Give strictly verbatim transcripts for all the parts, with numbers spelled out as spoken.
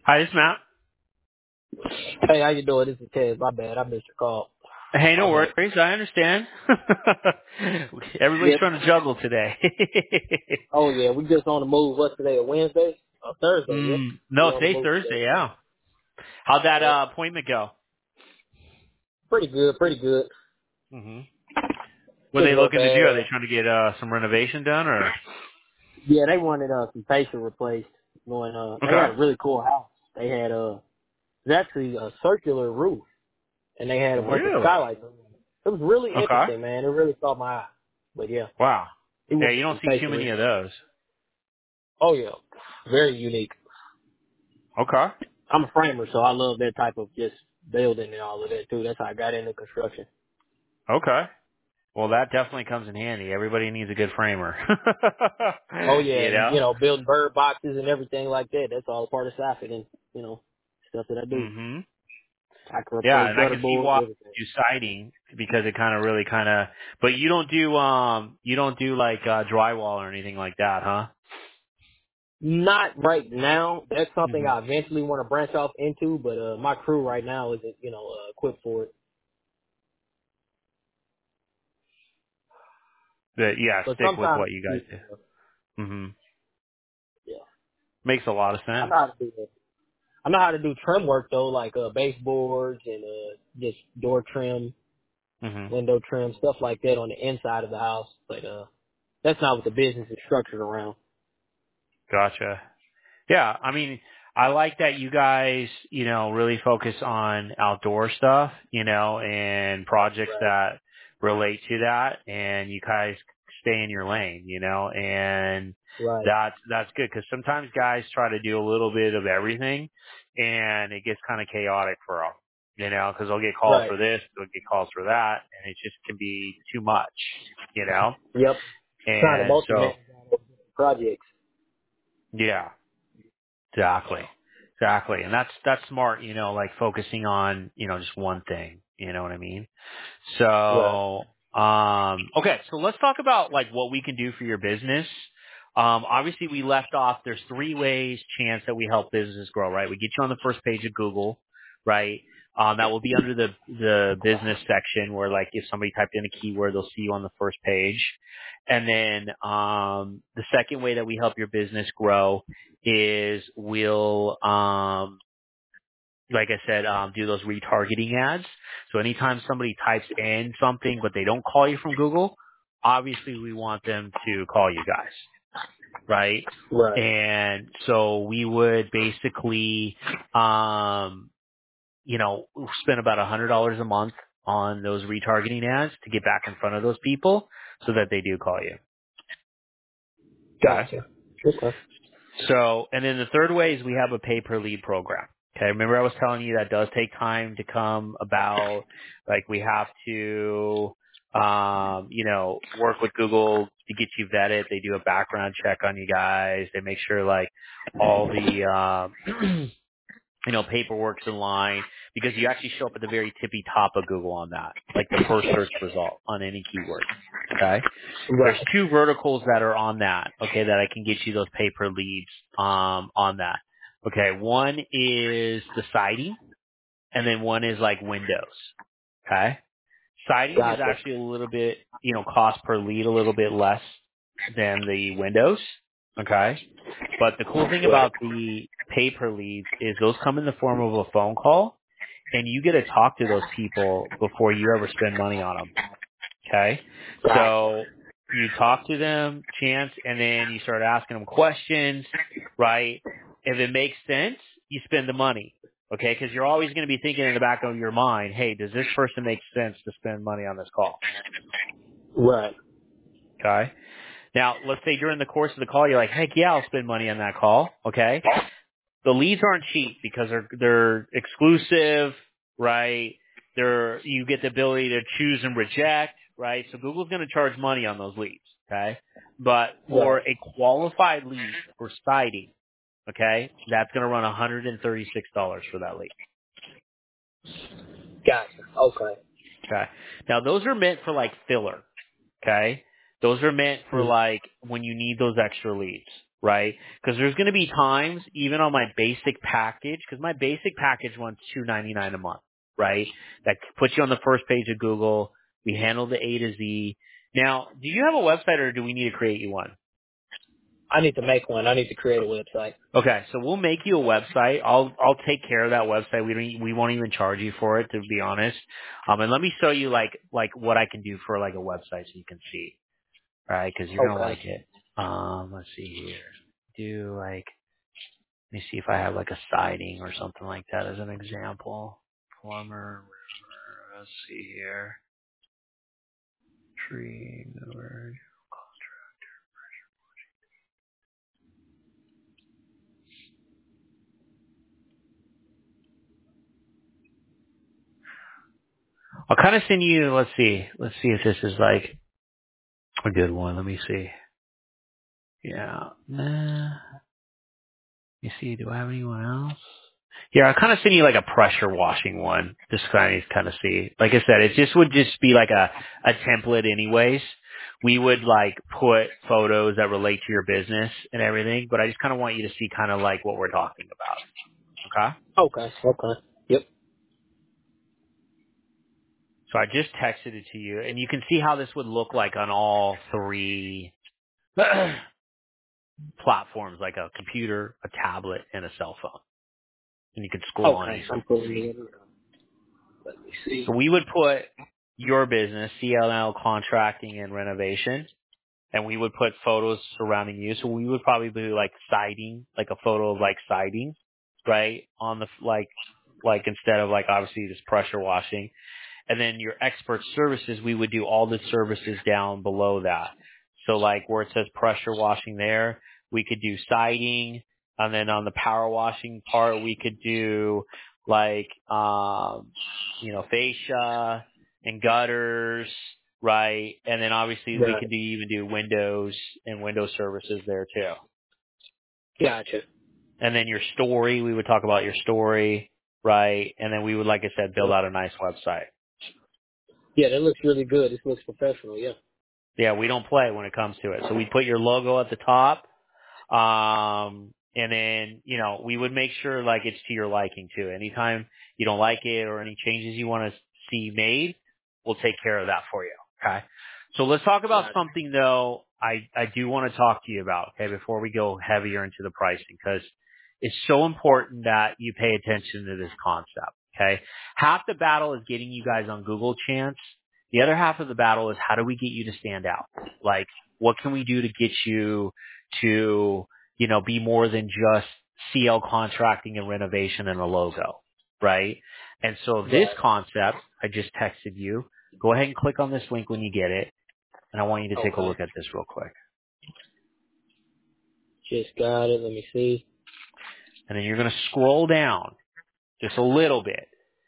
Hi, this is Matt. Hey, how you doing? This is Ted. My bad. I missed your call. Hey, no I'm worries. here. I understand. Everybody's Yeah. trying to juggle today. Oh yeah, we just on the move. What's today? A Wednesday? A Thursday? Yeah. mm, We no, on the today's move today. Thursday, yeah. How'd that Yep. uh, appointment go? Pretty good. Pretty good. hmm What are Didn't they go looking to do? bad. Are Uh, they trying to get uh, some renovation done, or? yeah, they wanted uh some fascia replaced. Going uh, they Okay. had a really cool house. They had uh, it was actually a circular roof, and they had a bunch of Really? skylights. It was really Okay. interesting, man. It really caught my eye. But yeah, Wow. he Yeah, wanted you don't some see too fascia many of replaced. those. Oh yeah, very unique. Okay. I'm a framer, so I love that type of just building and all of that too. That's how I got into construction. Okay. Well, that definitely comes in handy. Everybody needs a good framer. Oh yeah, you and know? you know, building bird boxes and everything like that. That's all part of Safet and you know, stuff that I do. hmm I can Yeah, replace and I gutter can see boards, why everything. you do siding because it kind of really kind of. But you don't do um you don't do like uh, drywall or anything like that, huh? Not right now. That's something hmm I eventually want to branch off into, but uh my crew right now isn't, you know, uh, equipped for it. But yeah, But stick with sometimes what you yeah, guys do. hmm yeah. Makes a lot of I sense. know how to do that. I know how to do trim work though, like uh baseboards and uh just door trim, hmm window trim, stuff like that on the inside of the house. But uh that's not what the business is structured around. Gotcha. Yeah, I mean, I like that you guys, you know, really focus on outdoor stuff, you know, and projects Right. that relate to that, and you guys stay in your lane, you know, and Right. that's that's good because sometimes guys try to do a little bit of everything, and it gets kind of chaotic for them, you know, because they'll get calls Right. for this, they'll get calls for that, and it just can be too much, you know, Yep. Trying to and so multi-manage all those different projects. yeah. Exactly. Exactly. And that's, that's smart, you know, like focusing on, you know, just one thing. You know what I mean? Right. So, um, okay. So let's talk about like what we can do for your business. Um, obviously we left off, there's three ways chance that we help businesses grow, right? We get you on the first page of Google, right? Um, that will be under the, the business section where like if somebody typed in a keyword, they'll see you on the first page. And then, um, the second way that we help your business grow is we'll, um, like I said, um, do those retargeting ads. So anytime somebody types in something but they don't call you from Google, obviously we want them to call you guys, right? Right. And so we would basically, um, you know, spend about a hundred dollars a month on those retargeting ads to get back in front of those people so that they do call you. Okay. Gotcha. Okay. So, and then the third way is we have a pay per lead program. Okay. Remember I was telling you that does take time to come about. Like we have to, um, you know, work with Google to get you vetted. They do a background check on you guys. They make sure like all the, um, you know, paperwork's in line because you actually show up at the very tippy top of Google on that, like the first search result on any keyword. Okay. There's Right. two verticals that are on that, okay, that I can get you those pay per leads, um, on that. Okay. One is the siding and then one is like windows. Okay. Siding is Gotcha. actually a little bit, you know, cost per lead a little bit less than the windows. Okay. But the cool thing Right. about the pay per leads is those come in the form of a phone call and you get to talk to those people before you ever spend money on them. Okay. Gotcha. So you talk to them, chance, and then you start asking them questions, right? If it makes sense, you spend the money. Okay. Cause you're always going to be thinking in the back of your mind, hey, does this person make sense to spend money on this call? Right. Okay. Now, let's say during the course of the call, you're like, heck yeah, I'll spend money on that call. Okay. The leads aren't cheap because they're they're exclusive, right? They're you get the ability to choose and reject, right? So Google's going to charge money on those leads, okay? But for Right. a qualified lead for citing, okay, that's going to run one hundred thirty-six dollars for that lead. Gotcha. Okay. Okay. Now those are meant for like filler, okay? Those are meant for Mm. like when you need those extra leads, right? Because there's going to be times, even on my basic package, because my basic package wants two ninety-nine a month, right? That puts you on the first page of Google. We handle the A to Z. Now, do you have a website, or do we need to create you one? I need to make one. I need to create a website. Okay, so we'll make you a website. I'll I'll take care of that website. We don't we won't even charge you for it, to be honest. Um, and let me show you like like what I can do for like a website so you can see, all right? Because you're gonna Okay. like it. Um, let's see here. Do like let me see if I have like a siding or something like that as an example. Plumber. Let's see here. Tree mower. I'll kind of send you. Let's see. Let's see if this is like a good one. Let me see. Yeah. Nah. Let me see. Do I have anyone else? Yeah, I'll kind of send you like a pressure washing one. Just kind of kind of see. Like I said, it just would just be like a a template, anyways. We would like put photos that relate to your business and everything, but I just kind of want you to see kind of like what we're talking about. Okay. Okay. Okay. Yep. So I just texted it to you, and you can see how this would look like on all three platforms, like a computer, a tablet, and a cell phone. And you can scroll on Okay. it so I'm you can putting see. it in. Let me see. So we would put your business, C L L Contracting and Renovation, and we would put photos surrounding you. So we would probably do like siding, like a photo of like siding, right? On the, like, like instead of like obviously just pressure washing. And then your expert services, we would do all the services down below that. So like where it says pressure washing there, we could do siding. And then on the power washing part, we could do like, um, you know, fascia and gutters, right? And then obviously we Right. could do, even do windows and window services there too. Gotcha. And then your story, we would talk about your story, right? And then we would, like I said, build Yep. out a nice website. Yeah, that looks really good. This looks professional. Yeah. Yeah, we don't play when it comes to it. So we put your logo at the top, um, and then you know we would make sure like it's to your liking too. Anytime you don't like it or any changes you want to see made, we'll take care of that for you. Okay. So let's talk about Gotcha. something though. I I do want to talk to you about, okay, before we go heavier into the pricing, because it's so important that you pay attention to this concept. Okay. Half the battle is getting you guys on Google Chance. The other half of the battle is how do we get you to stand out? Like, what can we do to get you to, you know, be more than just C L Contracting and Renovation and a logo, right? And so this Right. concept, I just texted you. Go ahead and click on this link when you get it, and I want you to take a Okay. look at this real quick. Just got it. Let me see. And then you're going to scroll down just a little bit.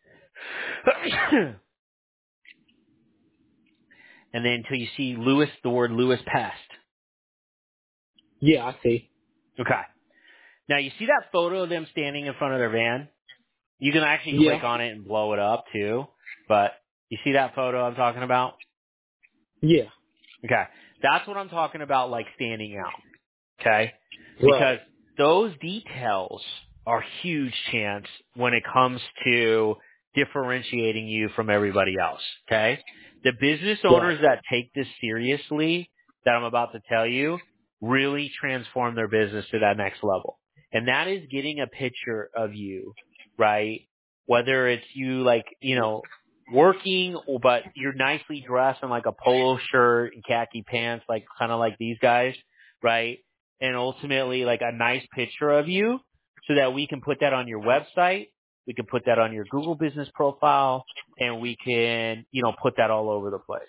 And then until you see Lewis, the word Lewis Pest. Yeah, I see. Okay. Now you see that photo of them standing in front of their van? You can actually Yeah. click on it and blow it up too. But you see that photo I'm talking about? Yeah. Okay. That's what I'm talking about, like standing out. Okay? Right. Because those details are huge chance when it comes to differentiating you from everybody else. Okay? The business Right. owners that take this seriously, that I'm about to tell you, really transform their business to that next level. And that is getting a picture of you, right? Whether it's you like, you know, working, or but you're nicely dressed in like a polo shirt and khaki pants, like kind of like these guys, right? And ultimately like a nice picture of you so that we can put that on your website. We can put that on your Google business profile, and we can, you know, put that all over the place.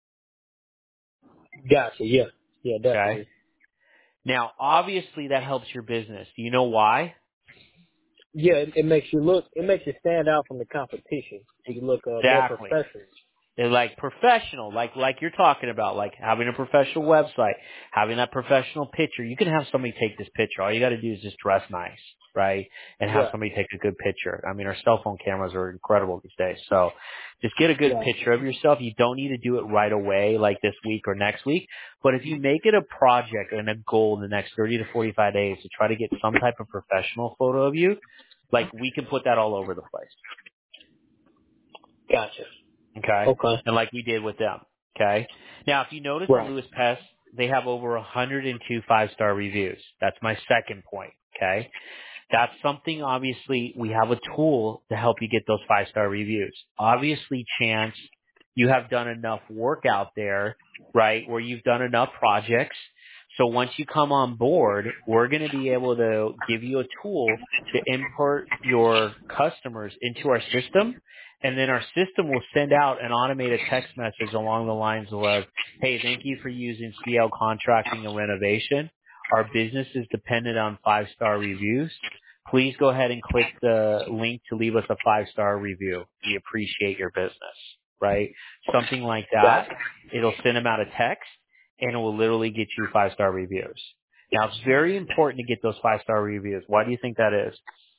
Gotcha. Yeah. Yeah, Okay. definitely. Now, obviously that helps your business. Do you know why? Yeah, it, it makes you look, it makes you stand out from the competition. You look uh, more Exactly. professional. They're like professional, like like you're talking about, like having a professional website, having that professional picture. You can have somebody take this picture. All you got to do is just dress nice. right? And have Right. somebody take a good picture. I mean, our cell phone cameras are incredible these days. So just get a good Right. picture of yourself. You don't need to do it right away, like this week or next week. But if you make it a project and a goal in the next thirty to forty-five days to try to get some type of professional photo of you, like we can put that all over the place. Gotcha. Okay. Okay. And like we did with them. Okay. Now, if you notice on Right. Lewis Pest, they have over one hundred two five-star reviews. That's my second point. Okay. That's something, obviously, we have a tool to help you get those five-star reviews. Obviously, Chance, you have done enough work out there, right, where you've done enough projects. So once you come on board, we're going to be able to give you a tool to import your customers into our system. And then our system will send out an automated text message along the lines of, hey, thank you for using C L Contracting and Renovation. Our business is dependent on five-star reviews. Please go ahead and click the link to leave us a five-star review. We appreciate your business, right? Something like that. Gotcha. It'll send them out a text, and it will literally get you five-star reviews. Now, it's very important to get those five-star reviews. Why do you think that is?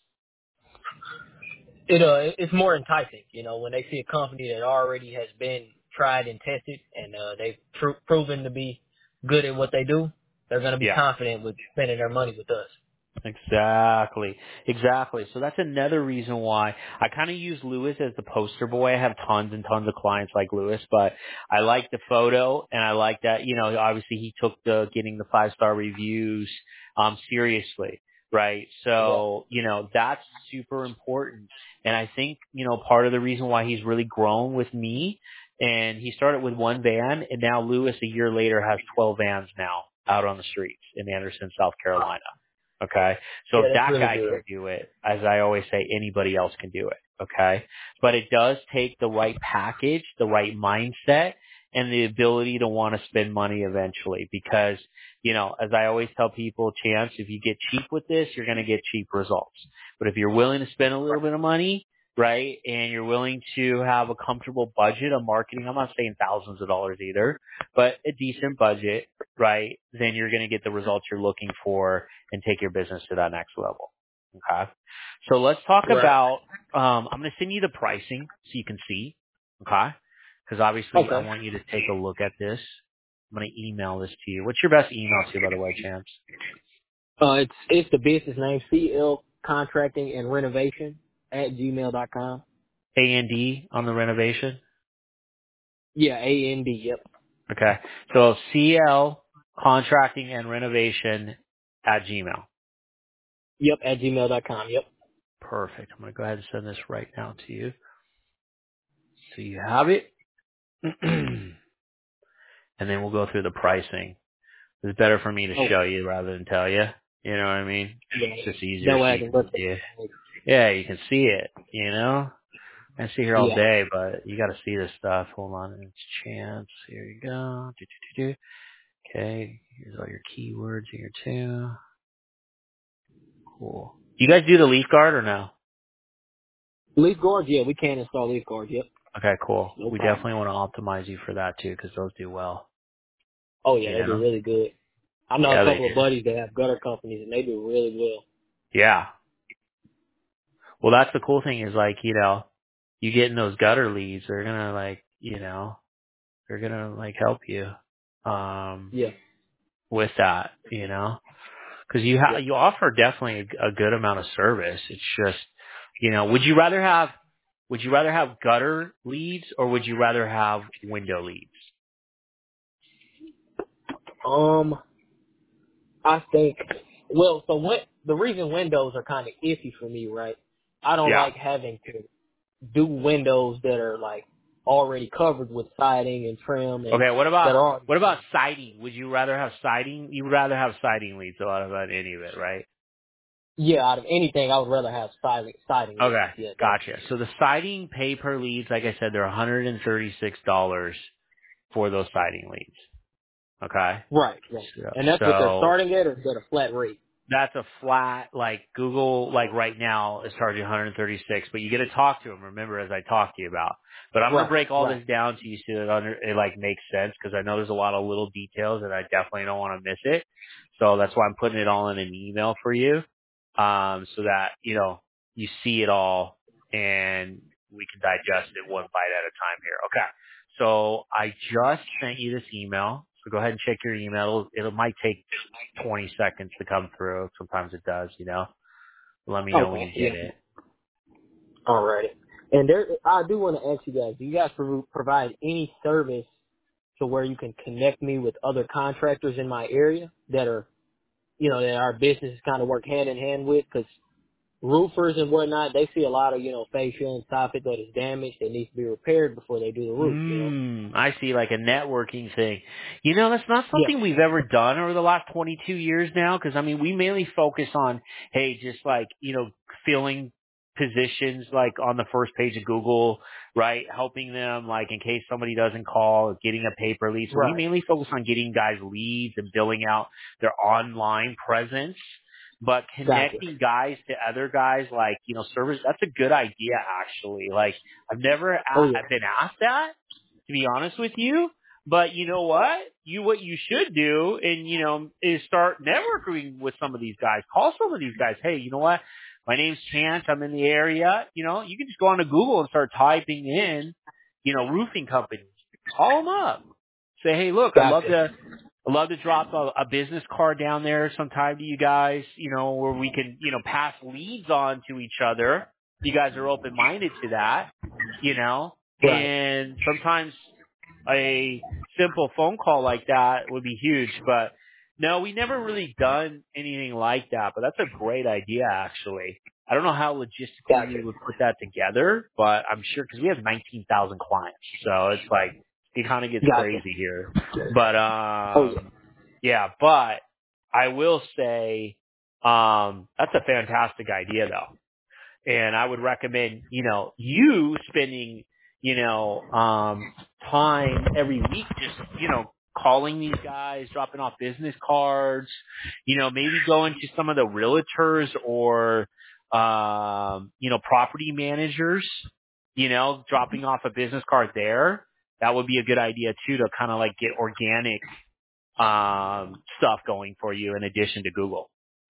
It uh, it's more enticing, you know, when they see a company that already has been tried and tested, and uh, they've pr- proven to be good at what they do. They're going to be Yeah. confident with spending their money with us. Exactly. Exactly. So that's another reason why I kind of use Lewis as the poster boy. I have tons and tons of clients like Lewis, but I like the photo and I like that, you know, obviously he took the getting the five star reviews um seriously, right? Yeah. So, you know, that's super important. And I think, you know, part of the reason why he's really grown with me, and he started with one van, and now Lewis a year later has twelve vans now out on the streets in Anderson, South Carolina. Okay. So Yeah, if that's that really guy good. can do it, as I always say, anybody else can do it. Okay. But it does take the right package, the right mindset, and the ability to want to spend money eventually. Because, you know, as I always tell people, Chance, if you get cheap with this, you're going to get cheap results. But if you're willing to spend a little bit of money, right, and you're willing to have a comfortable budget of marketing, I'm not saying thousands of dollars either, but a decent budget, right, then you're going to get the results you're looking for and take your business to that next level. Okay. So let's talk Right. about, um, I'm going to send you the pricing so you can see. Okay. Because obviously I Okay. want you to take a look at this. I'm going to email this to you. What's your best email to, by the way, Chance? Uh, it's it's the business name C L Contracting and Renovation at gmail dot com. A and D on the renovation? Yeah, A N D. Yep. Okay. So C L contracting and renovation at Gmail. Yep. At gmail dot com. Yep. Perfect. I'm going to go ahead and send this right now to you. So you have it. And then we'll go through the pricing. It's better for me to Okay. show you rather than tell you. You know what I mean? Yeah. It's just easier That way so I you can can look at see it. it. Yeah, you can see it, you know? I sit here all Yeah. day, but you got to see this stuff. Hold on. It's Chance. Here you go. Do-do-do-do. Okay. Here's all your keywords here too. Cool. You guys do the leaf guard or no? Leaf guards. Yeah, we can install leaf guards. Yep. Okay, cool. No We problem. definitely want to optimize you for that too, because those do well. Oh yeah, You they do know? really good. I know a Yeah, they couple of do. buddies that have gutter companies and they do really well. Yeah. Well, that's the cool thing is like, you know, you getting those gutter leads, they're gonna like, you know, they're gonna like help you, um, Yeah. with that, you know, because you ha- Yep. you offer definitely a, a good amount of service. It's just, you know, would you rather have, would you rather have gutter leads or would you rather have window leads? Um, I think. Well, so what? The reason windows are kind of iffy for me, right? I don't Yeah. like having to do windows that are like already covered with siding and trim and Okay, what about that are what about siding? Would you rather have siding? You would rather have siding leads a lot about any of it, right? yeah. Out of anything, I would rather have siding siding leads. Okay, Yeah, gotcha. definitely. So the siding pay per leads, like I said, they're one hundred and thirty-six dollars for those siding leads. Okay, Right, right. so, And that's what they're so starting at, or is that a flat rate? that's a flat, like Google, like right now is charging one hundred thirty-six, but you get to talk to them. Remember, as I talked to you about. But I'm gonna Right, break all right. this down to you so that under, it like makes sense because I know there's a lot of little details and I definitely don't want to miss it. So that's why I'm putting it all in an email for you. um, so that, you know, you see it all and we can digest it one bite at a time here. Okay. So I just sent you this email. So go ahead and check your email. It'll, it might take twenty seconds to come through. Sometimes it does, you know. Let me know when you Okay. get Yeah. it. Alrighty. And there, I do want to ask you guys: do you guys pro- provide any service to where you can connect me with other contractors in my area that are, you know, that our businesses kind of work hand in hand with? Because roofers and whatnot, they see a lot of, you know, fascia and soffit that is damaged that needs to be repaired before they do the roof, you know? Mm, I see, like a networking thing. You know, that's not Yeah. something we've ever done over the last twenty-two years now, because, I mean, we mainly focus on, hey, just like, you know, filling positions, like, on the first page of Google, right? Helping them, like, in case somebody doesn't call, getting a paper lead. So we Right. mainly focus on getting guys leads and building out their online presence. But Gotcha. connecting guys to other guys, like, you know, service, that's a good idea, actually. Like, I've never Oh, a- yeah. I've been asked that, to be honest with you. But you know what? You, what you should do, and, you know, is start networking with some of these guys. Call some of these guys. Hey, you know what? My name's Chance. I'm in the area. You know, you can just go onto Google and start typing in, you know, roofing companies. Call them up. Say, hey, look, I'd love Gotcha. to, I'd love to drop a, a business card down there sometime to you guys, you know, where we can, you know, pass leads on to each other. You guys are open-minded to that, you know, Right. and sometimes a simple phone call like that would be huge. But no, we never really done anything like that, but that's a great idea, actually. I don't know how logistically Gotcha. we would put that together, but I'm sure, because we have nineteen thousand clients, so it's like, it kind of gets Gotcha. crazy here. But, Oh, yeah. um, yeah, but I will say, um, that's a fantastic idea, though. And I would recommend, you know, you spending, you know, um, time every week just, you know, calling these guys, dropping off business cards, you know, maybe going to some of the realtors or, um, you know, property managers, you know, dropping off a business card there. That would be a good idea too, to kind of like get organic, um, stuff going for you in addition to Google.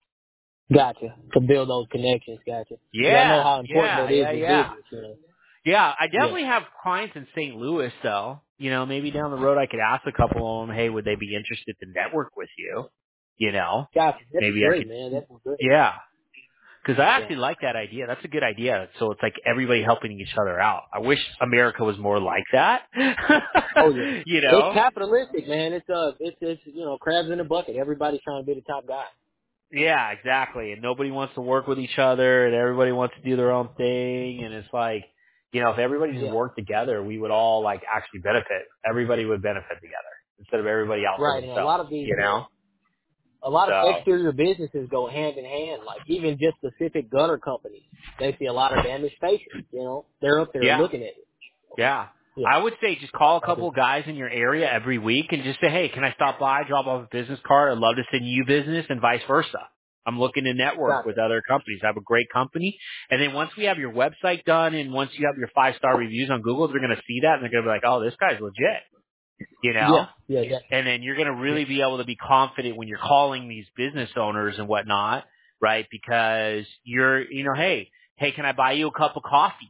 Gotcha. To build those connections. Gotcha. Because I know Yeah, how important yeah, that is yeah, in yeah. business, you know? Yeah, I Yeah. definitely have clients in Saint Louis, though. You know, maybe down the road I could ask a couple of them, hey, would they be interested to network with you? You know, Gotcha. That'd be maybe I great, could, man. That'd be great. yeah. Because I Yeah. actually like that idea. That's a good idea. So it's like everybody helping each other out. I wish America was more like that. Oh, yeah. You It's know? capitalistic, man. It's, uh, it's, it's, you know, crabs in a bucket. Everybody's trying to be the top guy. Yeah, exactly. And nobody wants to work with each other, and everybody wants to do their own thing. And it's like, you know, if everybody just Yeah. worked together, we would all like actually benefit. Everybody would benefit together instead of everybody out for Right. And a themselves. lot of these, You uh, know? a lot of So exterior businesses go hand in hand. Like even just specific gutter companies, they see a lot of damaged patients. You know, they're up there yeah, looking at it. yeah. Yeah, I would say just call a I do. couple of guys in your area every week and just say, hey, can I stop by, drop off a business card? I'd love to send you business and vice versa. I'm looking to network Gotcha. with other companies. I have a great company. And then once we have your website done and once you have your five-star reviews on Google, they're going to see that and they're going to be like, oh, this guy's legit, you Yeah, know? yeah, definitely. And then you're going to Yeah, really be able to be confident when you're calling these business owners and whatnot, right? Because you're, you know, hey, hey, can I buy you a cup of coffee?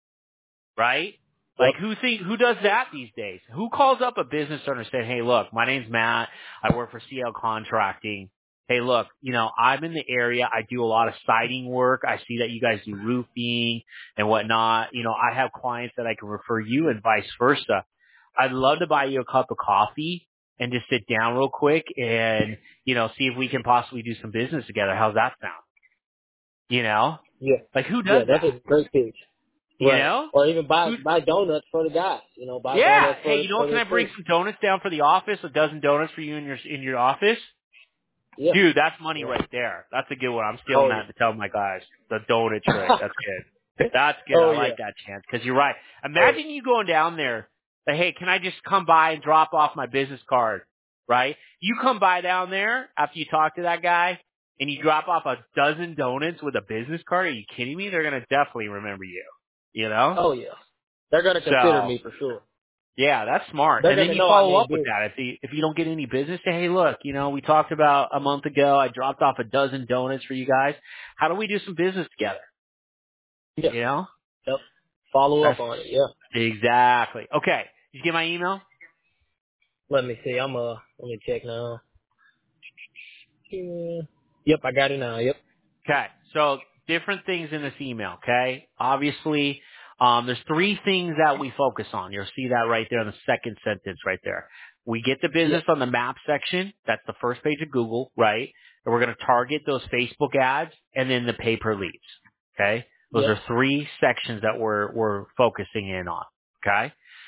Right? yep. Like who think who does that these days? Who calls up a business owner saying, "Hey, look, my name's Matt. I work for C L Contracting. Hey, look, you know, I'm in the area. I do a lot of siding work. I see that you guys do roofing and whatnot. You know, I have clients that I can refer you and vice versa. I'd love to buy you a cup of coffee and just sit down real quick and, you know, see if we can possibly do some business together. How's that sound? You know? Yeah, Like who yeah, does that's that? a great pitch. You Right. know? Or even buy Who buy donuts for the guys. You know, buy Yeah. donuts Hey, for you know for what? Can their I bring team. some donuts down for the office? A dozen donuts for you in your in your office? Yeah, Dude, that's money yeah. right there. That's a good one. I'm stealing Oh that to yeah. tell my guys. The donut trick. That's good. That's good. Oh I yeah. like that, Chance. Because you're right. Oh yeah. Imagine you going down there. Say, hey, can I just come by and drop off my business card? Right? You come by down there after you talk to that guy, and you drop off a dozen donuts with a business card. Are you kidding me? They're gonna definitely remember you. You know? Oh yeah. They're gonna consider So me for sure. Yeah, that's smart. They're And then gonna you know I follow mean up with business. that. If you if you don't get any business, say, hey, look, you know, we talked about a month ago. I dropped off a dozen donuts for you guys. How do we do some business together? Yeah. You know, Yep. Follow up that's on it. Yeah. exactly okay. Did you get my email? Let me see. I'm uh. Let me check now. Yeah. Yep, I got it now. Yep. Okay, so different things in this email, okay? Obviously, um, there's three things that we focus on. You'll see that right there in the second sentence right there. We get the Yep. business on the map section. That's the first page of Google, right? And we're going to target those Facebook ads and then the pay per leads, okay? Those Yep. are three sections that we're, we're focusing in on, okay?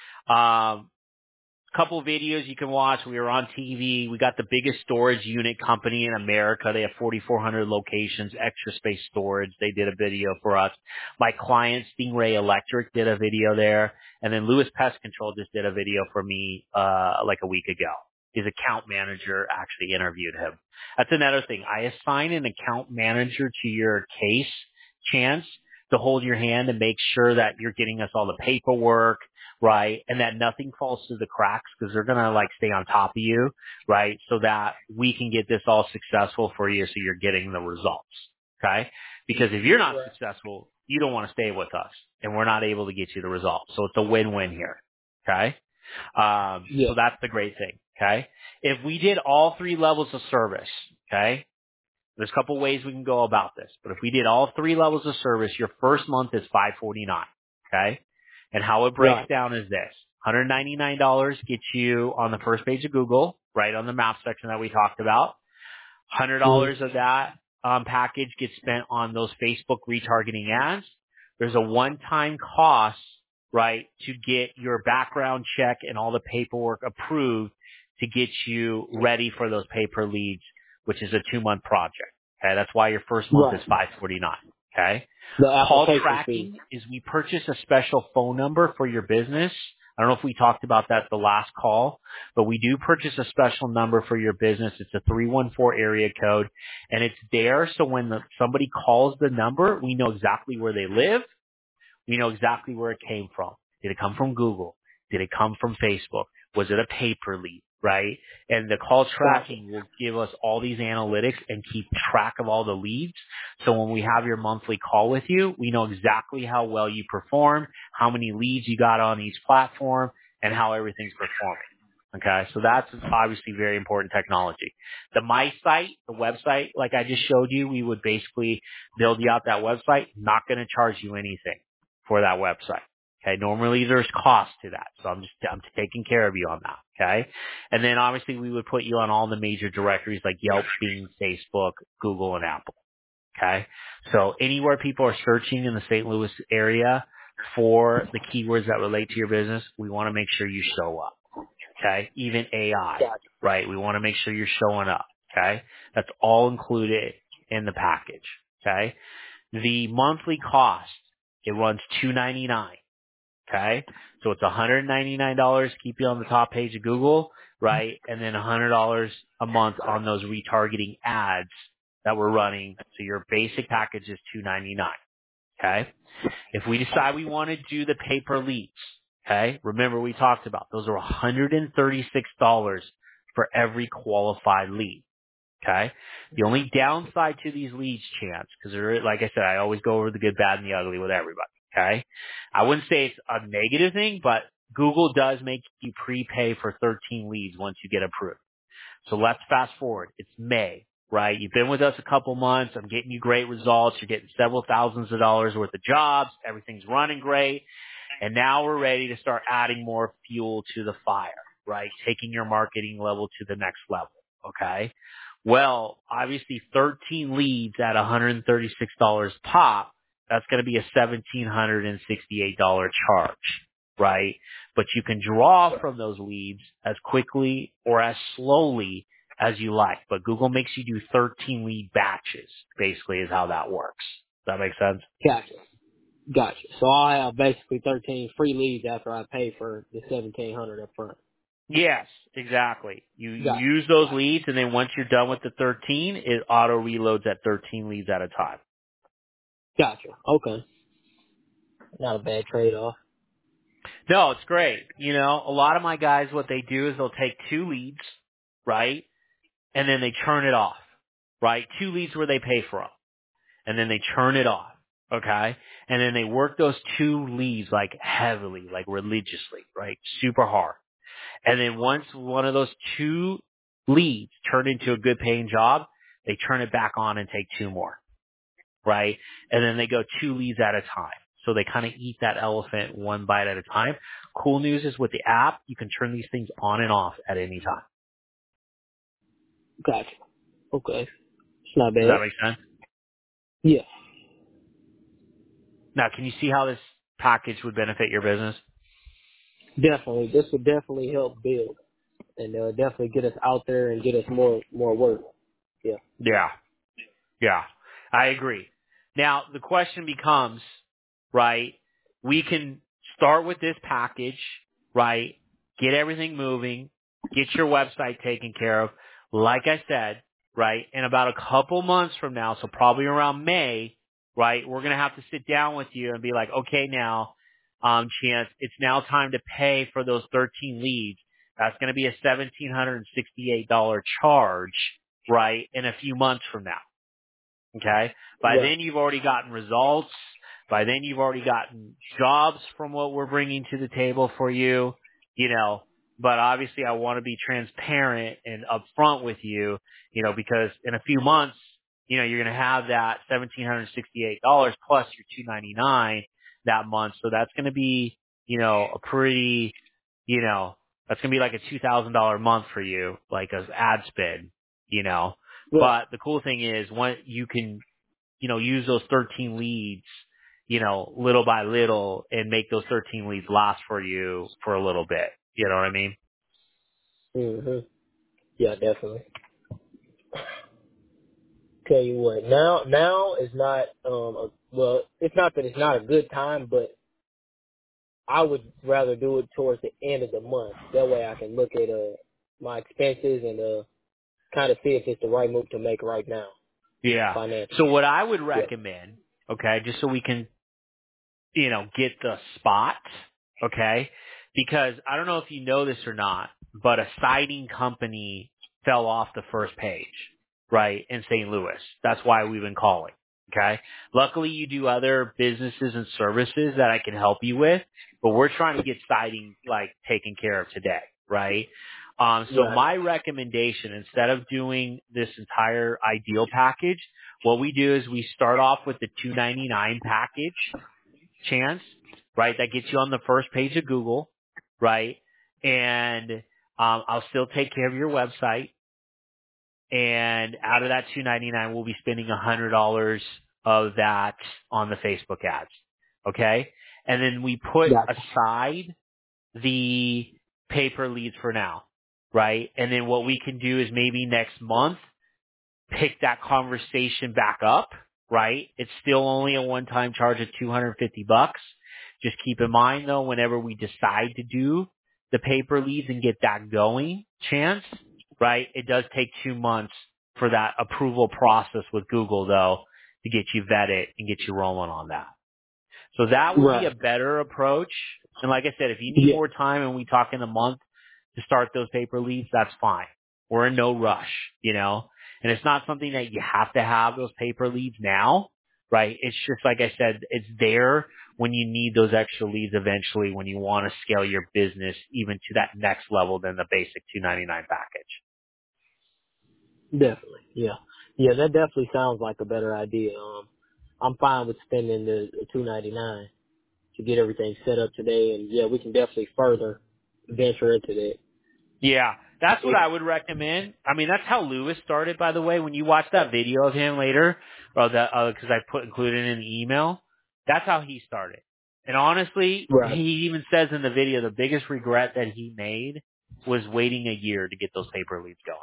Um, couple videos you can watch. We were on T V. We got the biggest storage unit company in America. They have forty-four hundred locations, extra space storage. They did a video for us. My client, Stingray Electric, did a video there. And then Lewis Pest Control just did a video for me, uh, like a week ago. His account manager actually interviewed him. That's another thing. I assign an account manager to your case, Chance, to hold your hand and make sure that you're getting us all the paperwork, right? And that nothing falls through the cracks because they're going to like stay on top of you, right? So that we can get this all successful for you so you're getting the results, okay? Because if you're not Right. successful, you don't want to stay with us and we're not able to get you the results. So it's a win-win here, okay? Um, Yeah. so that's the great thing, okay? If we did all three levels of service, okay? There's a couple ways we can go about this, but if we did all three levels of service, your first month is five forty-nine, okay? And how it breaks Right. down is this. one hundred ninety-nine dollars gets you on the first page of Google, right on the map section that we talked about. one hundred dollars Mm-hmm. of that um, package gets spent on those Facebook retargeting ads. There's a one-time cost, right, to get your background check and all the paperwork approved to get you ready for those pay-per leads, which is a two-month project. Okay, that's why your first month is Right. five forty-nine. Okay. The Call application fee. tracking is we purchase a special phone number for your business. I don't know if we talked about that the last call, but we do purchase a special number for your business. It's a three one four area code, and it's there so when the, somebody calls the number, we know exactly where they live. We know exactly where it came from. Did it come from Google? Did it come from Facebook? Was it a paper lead, right? And the call Gotcha. tracking will give us all these analytics and keep track of all the leads. So when we have your monthly call with you, we know exactly how well you perform, how many leads you got on each platform, and how everything's performing. Okay, so that's obviously very important technology. The My Site, the website, like I just showed you, we would basically build you out that website, not going to charge you anything for that website. Okay. Normally there's cost to that. So I'm just, I'm taking care of you on that. Okay. And then obviously we would put you on all the major directories like Yelp, Bing, Facebook, Google, and Apple. Okay. So anywhere people are searching in the Saint Louis area for the keywords that relate to your business, we want to make sure you show up. Okay. Even A I, Gotcha. right? We want to make sure you're showing up. Okay. That's all included in the package. Okay. The monthly cost, it runs two ninety-nine. Okay, so it's one hundred ninety-nine dollars to keep you on the top page of Google, right? And then one hundred dollars a month on those retargeting ads that we're running. So your basic package is two ninety-nine. Okay, if we decide we want to do the pay per leads, okay, remember we talked about those are one hundred thirty-six dollars for every qualified lead. Okay. The only downside to these leads, Chance, because like I said, I always go over the good, bad, and the ugly with everybody. Okay. I wouldn't say it's a negative thing, but Google does make you prepay for thirteen leads once you get approved. So let's fast forward. It's May, right? You've been with us a couple months. I'm getting you great results. You're getting several thousands of dollars worth of jobs. Everything's running great. And now we're ready to start adding more fuel to the fire, right? Taking your marketing level to the next level. Okay. Well, obviously thirteen leads at one hundred thirty-six dollars pop, that's going to be a one thousand seven hundred sixty-eight dollars charge, right? But you can draw from those leads as quickly or as slowly as you like. But Google makes you do thirteen lead batches, basically is how that works. Does that make sense? Gotcha. Gotcha. So I'll have basically thirteen free leads after I pay for the seventeen hundred up front. Yes, exactly. You, you Gotcha. use those leads, and then once you're done with the thirteen, it auto reloads at thirteen leads at a time. Gotcha. Okay. Not a bad trade off. No, it's great. You know, a lot of my guys, what they do is they'll take two leads, right? And then they churn it off, right? Two leads where they pay for them. And then they churn it off, okay? And then they work those two leads like heavily, like religiously, right? Super hard. And then once one of those two leads turn into a good paying job, they turn it back on and take two more, right? And then they go two leads at a time. So they kind of eat that elephant one bite at a time. Cool news is with the app, you can turn these things on and off at any time. Gotcha. Okay. It's not Does that bad. make sense? Yeah, Now, can you see how this package would benefit your business? definitely. This would definitely help build, and uh, definitely get us out there and get us more more work. Yeah. Yeah. Yeah, I agree. Now, the question becomes, right, we can start with this package, right, get everything moving, get your website taken care of. Like I said, right, in about a couple months from now, so probably around May, right, we're going to have to sit down with you and be like, okay, now, um, Chance, it's now time to pay for those thirteen leads. That's going to be a one thousand seven hundred sixty-eight dollars charge, right, in a few months from now. Okay. By Right. then you've already gotten results. By then you've already gotten jobs from what we're bringing to the table for you, you know, but obviously I want to be transparent and upfront with you, you know, because in a few months, you know, you're going to have that one thousand seven hundred sixty-eight dollars plus your two hundred ninety-nine dollars that month. So that's going to be, you know, a pretty, you know, that's going to be like a two thousand dollars month for you, like as ad spend, you know. Right. But the cool thing is when you can, you know, use those thirteen leads, you know, little by little and make those thirteen leads last for you for a little bit. You know what I mean? Mhm. Yeah, definitely. Tell you what, now now is not um a, well, it's not that it's not a good time, but I would rather do it towards the end of the month. That way I can look at uh my expenses and uh kind of see if it's the right move to make right now Yeah. So financially. what I would Yeah. recommend, okay, just so we can, you know, get the spot, okay, because I don't know if you know this or not, but a siding company fell off the first page, right, in Saint Louis. That's why we've been calling. Okay. Luckily you do other businesses and services that I can help you with, but we're trying to get siding like taken care of today, right? Um, so Right. my recommendation, instead of doing this entire ideal package, what we do is we start off with the two ninety-nine package, Chance, right? That gets you on the first page of Google, right? And um, I'll still take care of your website. And out of that two ninety-nine, we'll be spending one hundred dollars of that on the Facebook ads. Okay? And then we put Gotcha. aside the paper leads for now, right? And then what we can do is maybe next month pick that conversation back up, right? It's still only a one-time charge of two hundred fifty bucks. Just keep in mind though, whenever we decide to do the paper leads and get that going, Chance, right? It does take two months for that approval process with Google though to get you vetted and get you rolling on that. So that would be a Right. better approach. And like I said, if you need Yeah. more time and we talk in a month to start those paper leads, that's fine. We're in no rush, you know, and it's not something that you have to have those paper leads now, right? It's just, like I said, it's there when you need those extra leads eventually when you want to scale your business even to that next level than the basic two ninety-nine package. Definitely. Yeah. Yeah, that definitely sounds like a better idea. Um I'm fine with spending the, the two ninety nine to get everything set up today, and yeah, we can definitely further venture into that. Yeah, that's what If, I would recommend. I mean, that's how Lewis started, by the way. When you watch that video of him later, or that because I put included in the email, that's how he started. And honestly, right. he even says in the video the biggest regret that he made was waiting a year to get those paper leads going.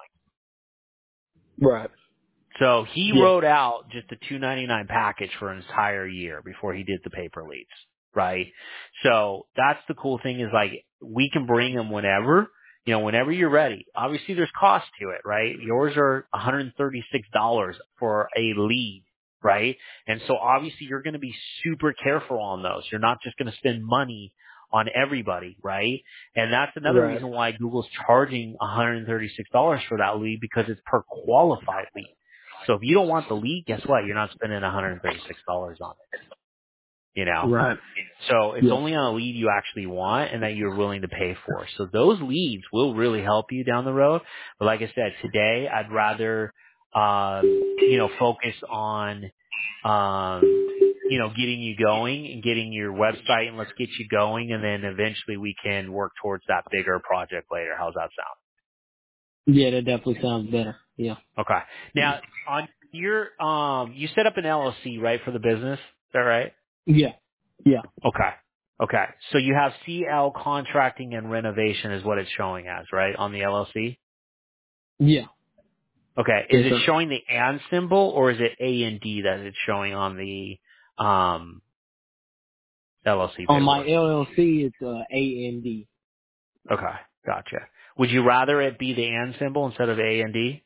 Right. So he Yeah. wrote out just a two ninety-nine package for an entire year before he did the paper leads, right? So that's the cool thing is like we can bring them whenever, you know, whenever you're ready. Obviously there's cost to it, right? Yours are one hundred thirty-six dollars for a lead, right? And so obviously you're going to be super careful on those. You're not just going to spend money on everybody, right? And that's another Right. reason why Google's charging one hundred thirty-six dollars for that lead, because it's per qualified lead. So if you don't want the lead, guess what? You're not spending one hundred thirty-six dollars on it, you know? Right. So it's Yeah. only on a lead you actually want and that you're willing to pay for. So those leads will really help you down the road. But like I said, today I'd rather, um, you know, focus on, um, you know, getting you going and getting your website, and let's get you going. And then eventually we can work towards that bigger project later. How's that sound? Yeah, that definitely sounds better. Yeah. Okay. Now on your, um, you set up an L L C, right, for the business? Is that right? Yeah. Yeah. Okay. Okay. So you have C L Contracting and Renovation is what it's showing as, right, on the L L C? Yeah. Okay. Is Yes, it sir. showing the and symbol, or is it A and D that it's showing on the um, L L C On my paperwork? L L C, it's uh, A N D. Okay. Gotcha. Would you rather it be the and symbol instead of A and D?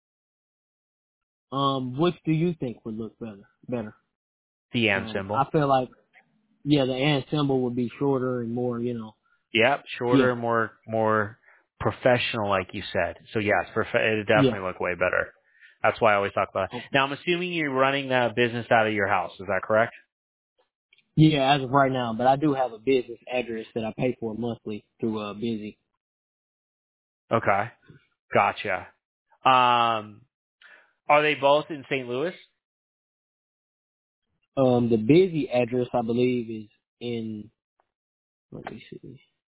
Um, which do you think would look better? Better. The and Um, I symbol. feel like yeah, the and symbol would be shorter and more, you know. Yep. Yeah. Shorter, more more professional, like you said. So yes, prof- it Yeah. definitely look way better. That's why I always talk about it. Oh, Now I'm assuming you're running the business out of your house. Is that correct? yeah, as of right now, but I do have a business address that I pay for monthly through uh Busy. Okay. Gotcha. Um, are they both in Saint Louis? Um, the Busy address I believe is in. Let me see.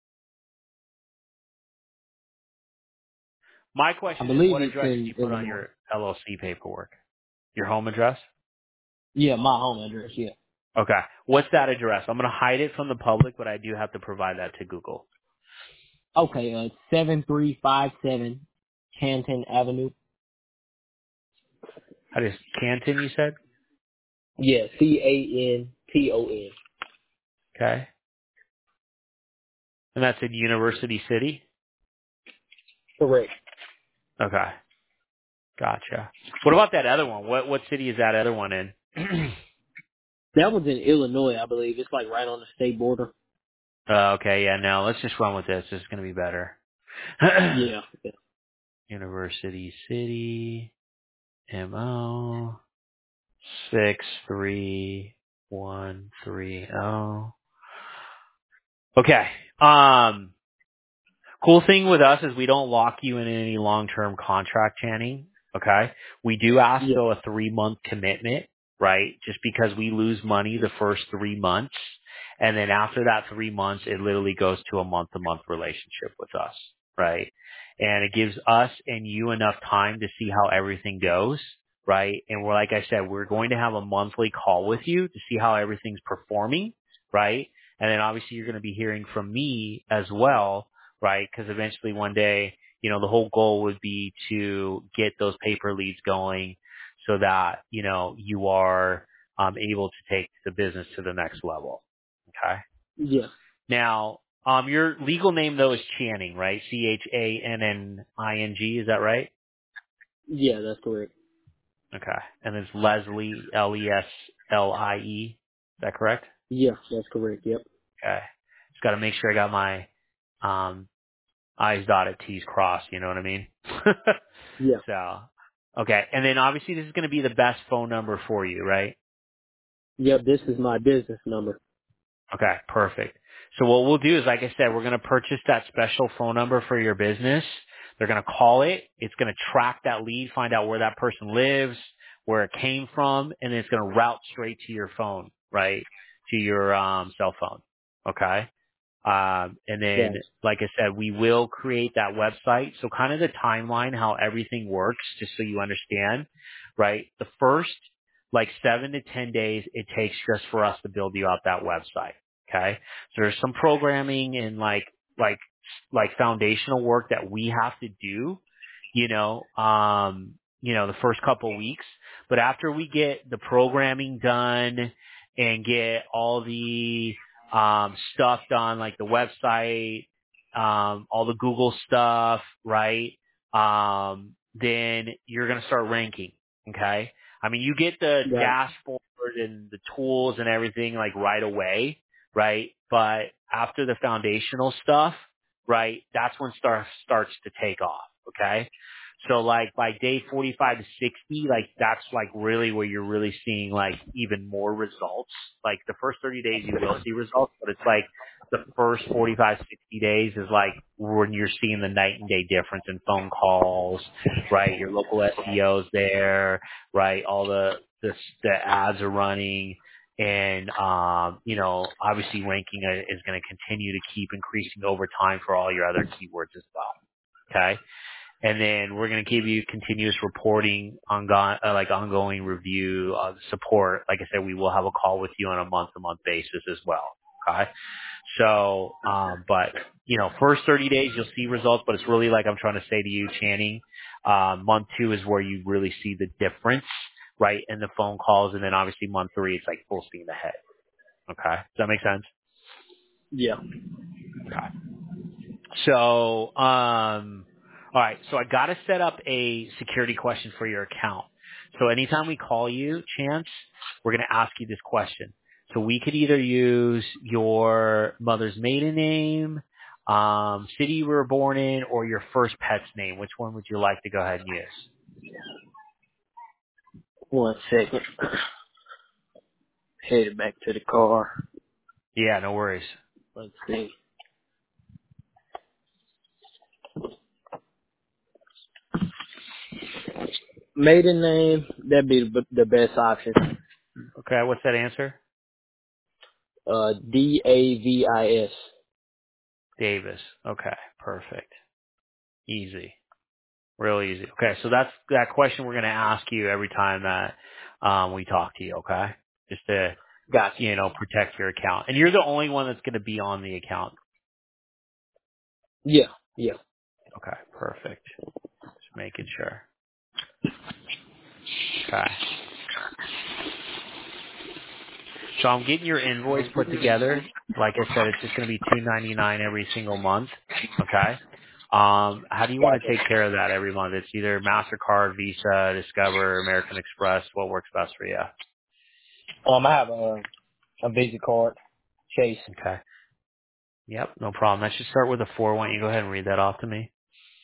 My I question is, believe what it's address did in you put on Illinois. your L L C paperwork? Your home address? Yeah, my home address. Yeah. Okay. What's that address? I'm going to hide it from the public, but I do have to provide that to Google. Okay. Uh, seven three five seven Canton Avenue. How does Canton, you said? Yeah. C A N T O N. Okay. And that's in University City? Correct. Okay. Gotcha. What about that other one? What what city is that other one in? That one's in Illinois, I believe. It's like right on the state border. uh, okay, yeah, no, let's just run with this. This is going to be better. Yeah. University City, M O. Six three one three zero. Okay. Um, cool thing with us is we don't lock you in any long term contract, Channing. Okay. We do ask Yeah. though a three month commitment, right? Just because we lose money the first three months, and then after that three months, it literally goes to a month to month relationship with us, right? And it gives us and you enough time to see how everything goes, right? And we're, like I said, we're going to have a monthly call with you to see how everything's performing, right? And then obviously you're going to be hearing from me as well, right? Because eventually one day, you know, the whole goal would be to get those paper leads going so that, you know, you are um, able to take the business to the next level. Okay. Yeah. Now, um, your legal name though is Channing, right? C H A N N I N G. Is that right? Yeah, that's correct. Okay. And it's Leslie, L E S L I E. Is that correct? Yeah, that's correct. Yep. Okay. Just got to make sure I got my um, I's dotted, T's crossed. You know what I mean? Yeah. So, okay. And then obviously this is going to be the best phone number for you, right? Yep, this is my business number. Okay, perfect. So what we'll do is, like I said, we're going to purchase that special phone number for your business. They're going to call it. It's going to track that lead, find out where that person lives, where it came from, and it's going to route straight to your phone, right? To your um, cell phone. Okay. Um, and then, Right. like I said, we will create that website. So kind of the timeline, how everything works, just so you understand, right? The first, like seven to ten days it takes just for us to build you out that website. Okay. So there's some programming and like, like, like foundational work that we have to do, you know, um, you know, the first couple weeks. But after we get the programming done and get all the, um, stuff done, like the website, um, all the Google stuff, right? Um, then you're going to start ranking. Okay. I mean, you get the Right. dashboard and the tools and everything like right away, right? But after the foundational stuff, right, that's when stuff starts to take off, okay? So like by day forty-five to sixty, like that's like really where you're really seeing like even more results. Like the first thirty days you will see results, but it's like the first forty-five, sixty days is like when you're seeing the night and day difference in phone calls, right? Your local S E Os there, right? All the, the, the ads are running and, um, you know, obviously ranking uh, is going to continue to keep increasing over time for all your other keywords as well. Okay. And then we're going to give you continuous reporting, ongoing, uh, like ongoing review, uh, support. Like I said, we will have a call with you on a month-to-month basis as well. Okay. So, um, but you know, first thirty days you'll see results, but it's really like I'm trying to say to you, Channing, uh, month two is where you really see the difference, right, in the phone calls, and then obviously month three it's like full steam ahead. Okay. Does that make sense? Yeah. Okay. So, um, all right. So I got to set up a security question for your account. So anytime we call you, Chance, we're going to ask you this question. So we could either use your mother's maiden name, um, city you were born in, or your first pet's name. Which one would you like to go ahead and use? One second. Headed back to the car. Yeah, no worries. Let's see. Maiden name, that'd be the, the best option. Okay, what's that answer? Uh, D A V I S. Davis. Okay, perfect. Easy. Real easy. Okay, so that's that question we're going to ask you every time that um, we talk to you. Okay, just to Gotcha. you know protect your account, and you're the only one that's going to be on the account. Yeah, yeah. Okay, perfect. Just making sure. Okay, so I'm getting your invoice put together. Like I said, it's just going to be two ninety-nine every single month. Okay. Um, how do you want to Gotcha. take care of that every month? It's either MasterCard, Visa, Discover, American Express. What works best for you? Um, I have a a Visa card. Chase. Okay. Yep, no problem. That should start with a four. Why don't you go ahead and read that off to me?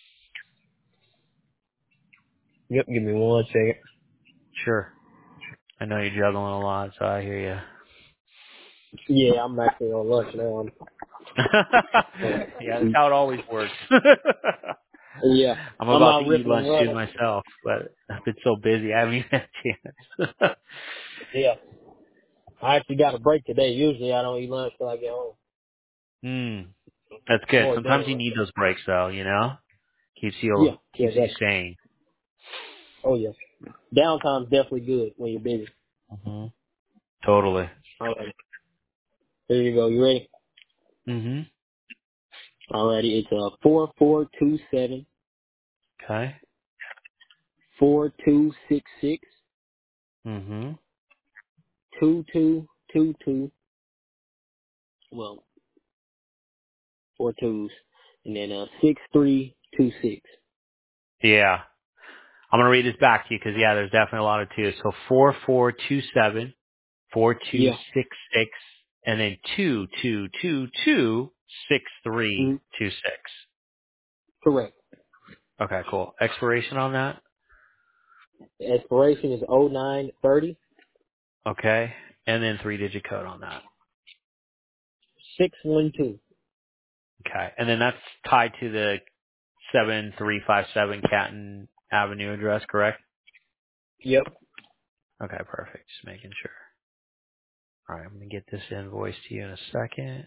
Yep. Give me one second. Sure. I know you're juggling a lot, so I hear you. Yeah, I'm actually on lunch now. I'm, Yeah, that's how it always works. yeah, I'm I'm about out to eat ripping and lunch soon running. myself, but I've been so busy I haven't even had a chance. Yeah, I actually got a break today. Usually I don't eat lunch till I get home. Hmm. That's I'm good. always Sometimes done you lunch. need those breaks though, you know? Keeps you Yeah, yeah, keeps you that's. sane. Oh yeah, downtime's definitely good when you're busy. Hmm. Totally. All right, here you go. You ready? Hmm. Alrighty, it's uh four four two seven Okay. four two six six Hmm. two two two two. Well, four twos, and then uh six three two six. Yeah. I'm gonna read this back to you because yeah, there's definitely a lot of twos. So four four two seven four two Yeah. six six and then two two two two six three Mm-hmm. two six. Correct. Okay, cool. Expiration on that. The expiration is oh nine thirty Okay, and then three digit code on that. six one two. Okay, and then that's tied to the seven three five seven Canton Avenue address, correct? Yep. Okay, perfect. Just making sure. All right, I'm gonna get this invoice to you in a second.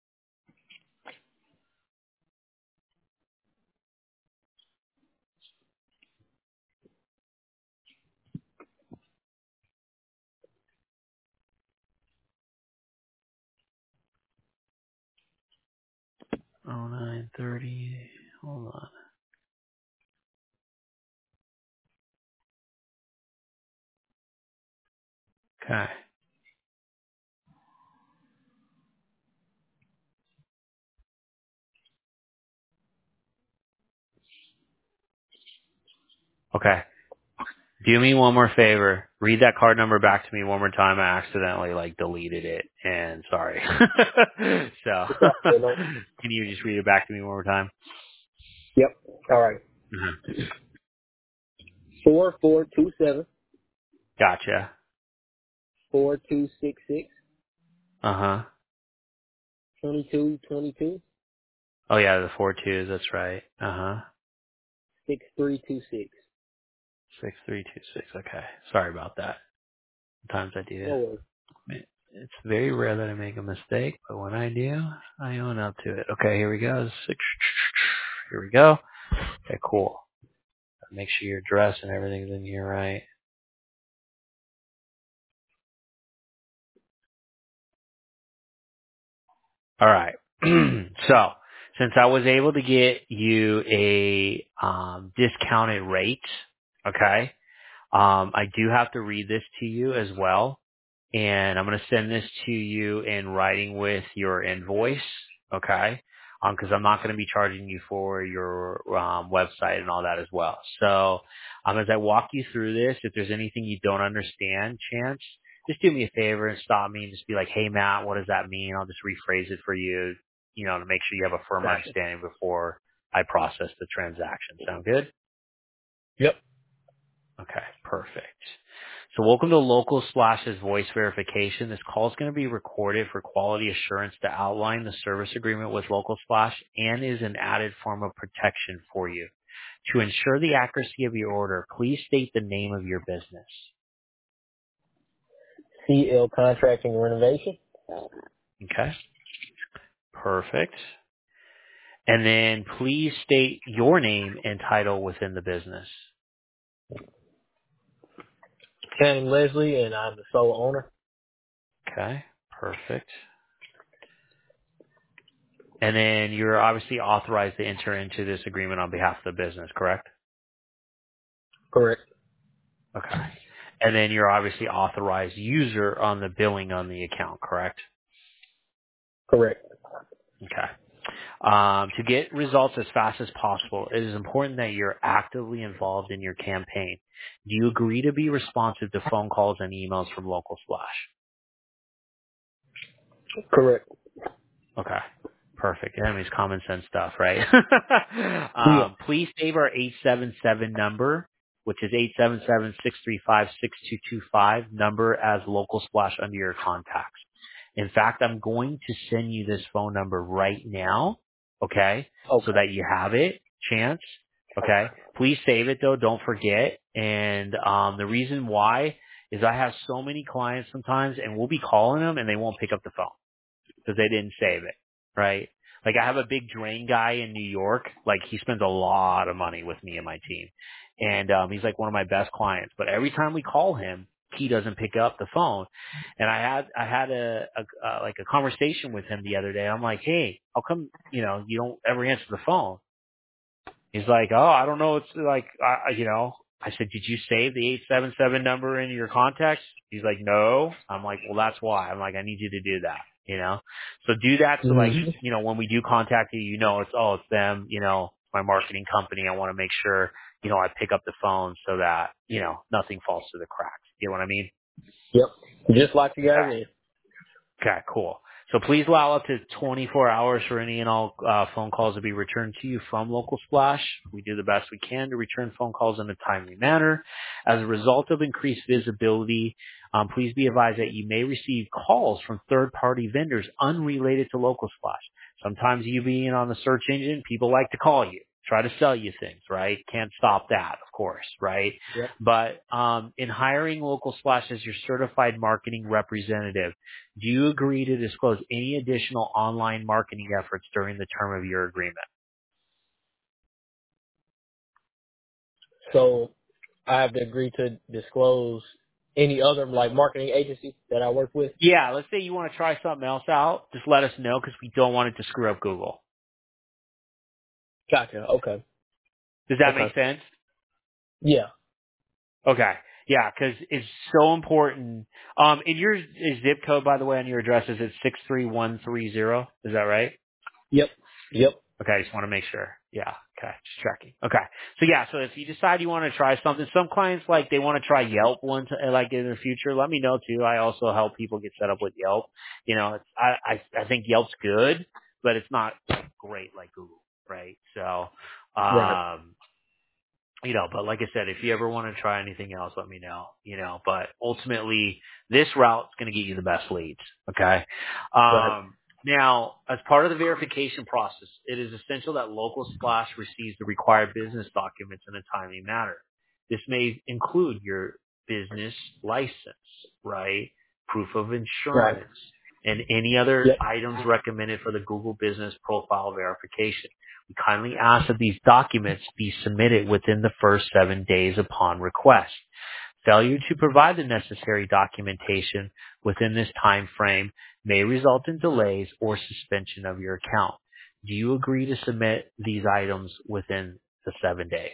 Oh nine thirty. Hold on. Okay. Okay. Do me one more favor. Read that card number back to me one more time. I accidentally like deleted it, and sorry. So, It's all good, no? can you just read it back to me one more time? Yep. All right. Mhm. Four four two seven Gotcha. four two six six Uh huh. twenty two twenty two Oh yeah, the four twos. That's right. Uh huh. six three two six. Six three two six. Okay. Sorry about that. Sometimes I do. No worries. It's very rare that I make a mistake, but when I do, I own up to it. Okay, here we go. Six. Here we go. Okay, cool. Make sure your address and everything's in here right. All right. So, since I was able to get you a um, discounted rate, okay, um, I do have to read this to you as well. And I'm going to send this to you in writing with your invoice, okay? Um, because I'm not going to be charging you for your um, website and all that as well. So, um, as I walk you through this, if there's anything you don't understand, Chance, just do me a favor and stop me and just be like, "Hey, Matt, what does that mean?" I'll just rephrase it for you, you know, to make sure you have a firm Gotcha. understanding before I process the transaction. Sound good? Yep. Okay, perfect. So welcome to Local Splash's voice verification. This call is going to be recorded for quality assurance to outline the service agreement with Local Splash and is an added form of protection for you. To ensure the accuracy of your order, please state the name of your business. C L Contracting and Renovation. Okay, perfect. And then please state your name and title within the business. Channing Leslie, and I'm the sole owner. Okay, perfect. And then you're obviously authorized to enter into this agreement on behalf of the business, correct? Correct. Okay. And then you're obviously authorized user on the billing on the account, correct? Correct. Okay. Um, to get results as fast as possible, it is important that you're actively involved in your campaign. Do you agree to be responsive to phone calls and emails from Local Splash? Correct. Okay. Perfect. That means common sense stuff, right? Yeah. um, please save our eight seven seven number, which is eight seven seven, six three five, six two two five number as Local Splash under your contacts. In fact, I'm going to send you this phone number right now, okay, so Okay. that you have it, Chance, okay? Please save it though, don't forget. And um, the reason why is I have so many clients sometimes, and we'll be calling them and they won't pick up the phone because they didn't save it, right? Like I have a big drain guy in New York. Like he spends a lot of money with me and my team, and um, he's like one of my best clients. But every time we call him, he doesn't pick up the phone. And I had I had a, a, a like a conversation with him the other day. I'm like, hey, how come you know you don't ever answer the phone? He's like, oh, I don't know. It's like, I, I- you know, I said, did you save the eight seven seven number in your contacts? He's like, no. I'm like, well, that's why. I'm like, I need you to do that, you know? So do that so like, Mm-hmm. you know, when we do contact you, you know, it's, oh, it's them, you know, my marketing company. I want to make sure, you know, I pick up the phone so that, you know, nothing falls through the cracks. You know what I mean? Yep. Just like you guys Okay. did. Okay, cool. So please allow up to twenty-four hours for any and all uh, phone calls to be returned to you from Local Splash. We do the best we can to return phone calls in a timely manner. As a result of increased visibility, um, please be advised that you may receive calls from third-party vendors unrelated to Local Splash. Sometimes you being on the search engine, people like to call you, try to sell you things, right? Can't stop that, of course, right? Yep. But um, in hiring Local Splash as your certified marketing representative, do you agree to disclose any additional online marketing efforts during the term of your agreement? So I have to agree to disclose any other like marketing agency that I work with. Yeah, let's say you want to try something else out. Just let us know because we don't want it to screw up Google. Gotcha. Okay. Does that make Okay. sense? Yeah. Okay. Yeah, because it's so important. Um, and your zip code, by the way, on your address is it six three one three zero? Is that right? Yep. Yep. Okay, I just want to make sure. Yeah. Okay. Just checking. Okay. So yeah. So if you decide you want to try something, some clients like they want to try Yelp once, like in the future. Let me know too. I also help people get set up with Yelp. You know, it's, I, I I think Yelp's good, but it's not great like Google, right? So, Right. um, you know, but like I said, if you ever want to try anything else, let me know, you know, but ultimately this route's going to get you the best leads. Okay. Right. Um, now, as part of the verification process, it is essential that Local Splash receives the required business documents in a timely manner. This may include your business license, right? Proof of Right. insurance and any other Yep. items recommended for the Google Business Profile verification. We kindly ask that these documents be submitted within the first seven days upon request. Failure to provide the necessary documentation within this time frame may result in delays or suspension of your account. Do you agree to submit these items within the seven days?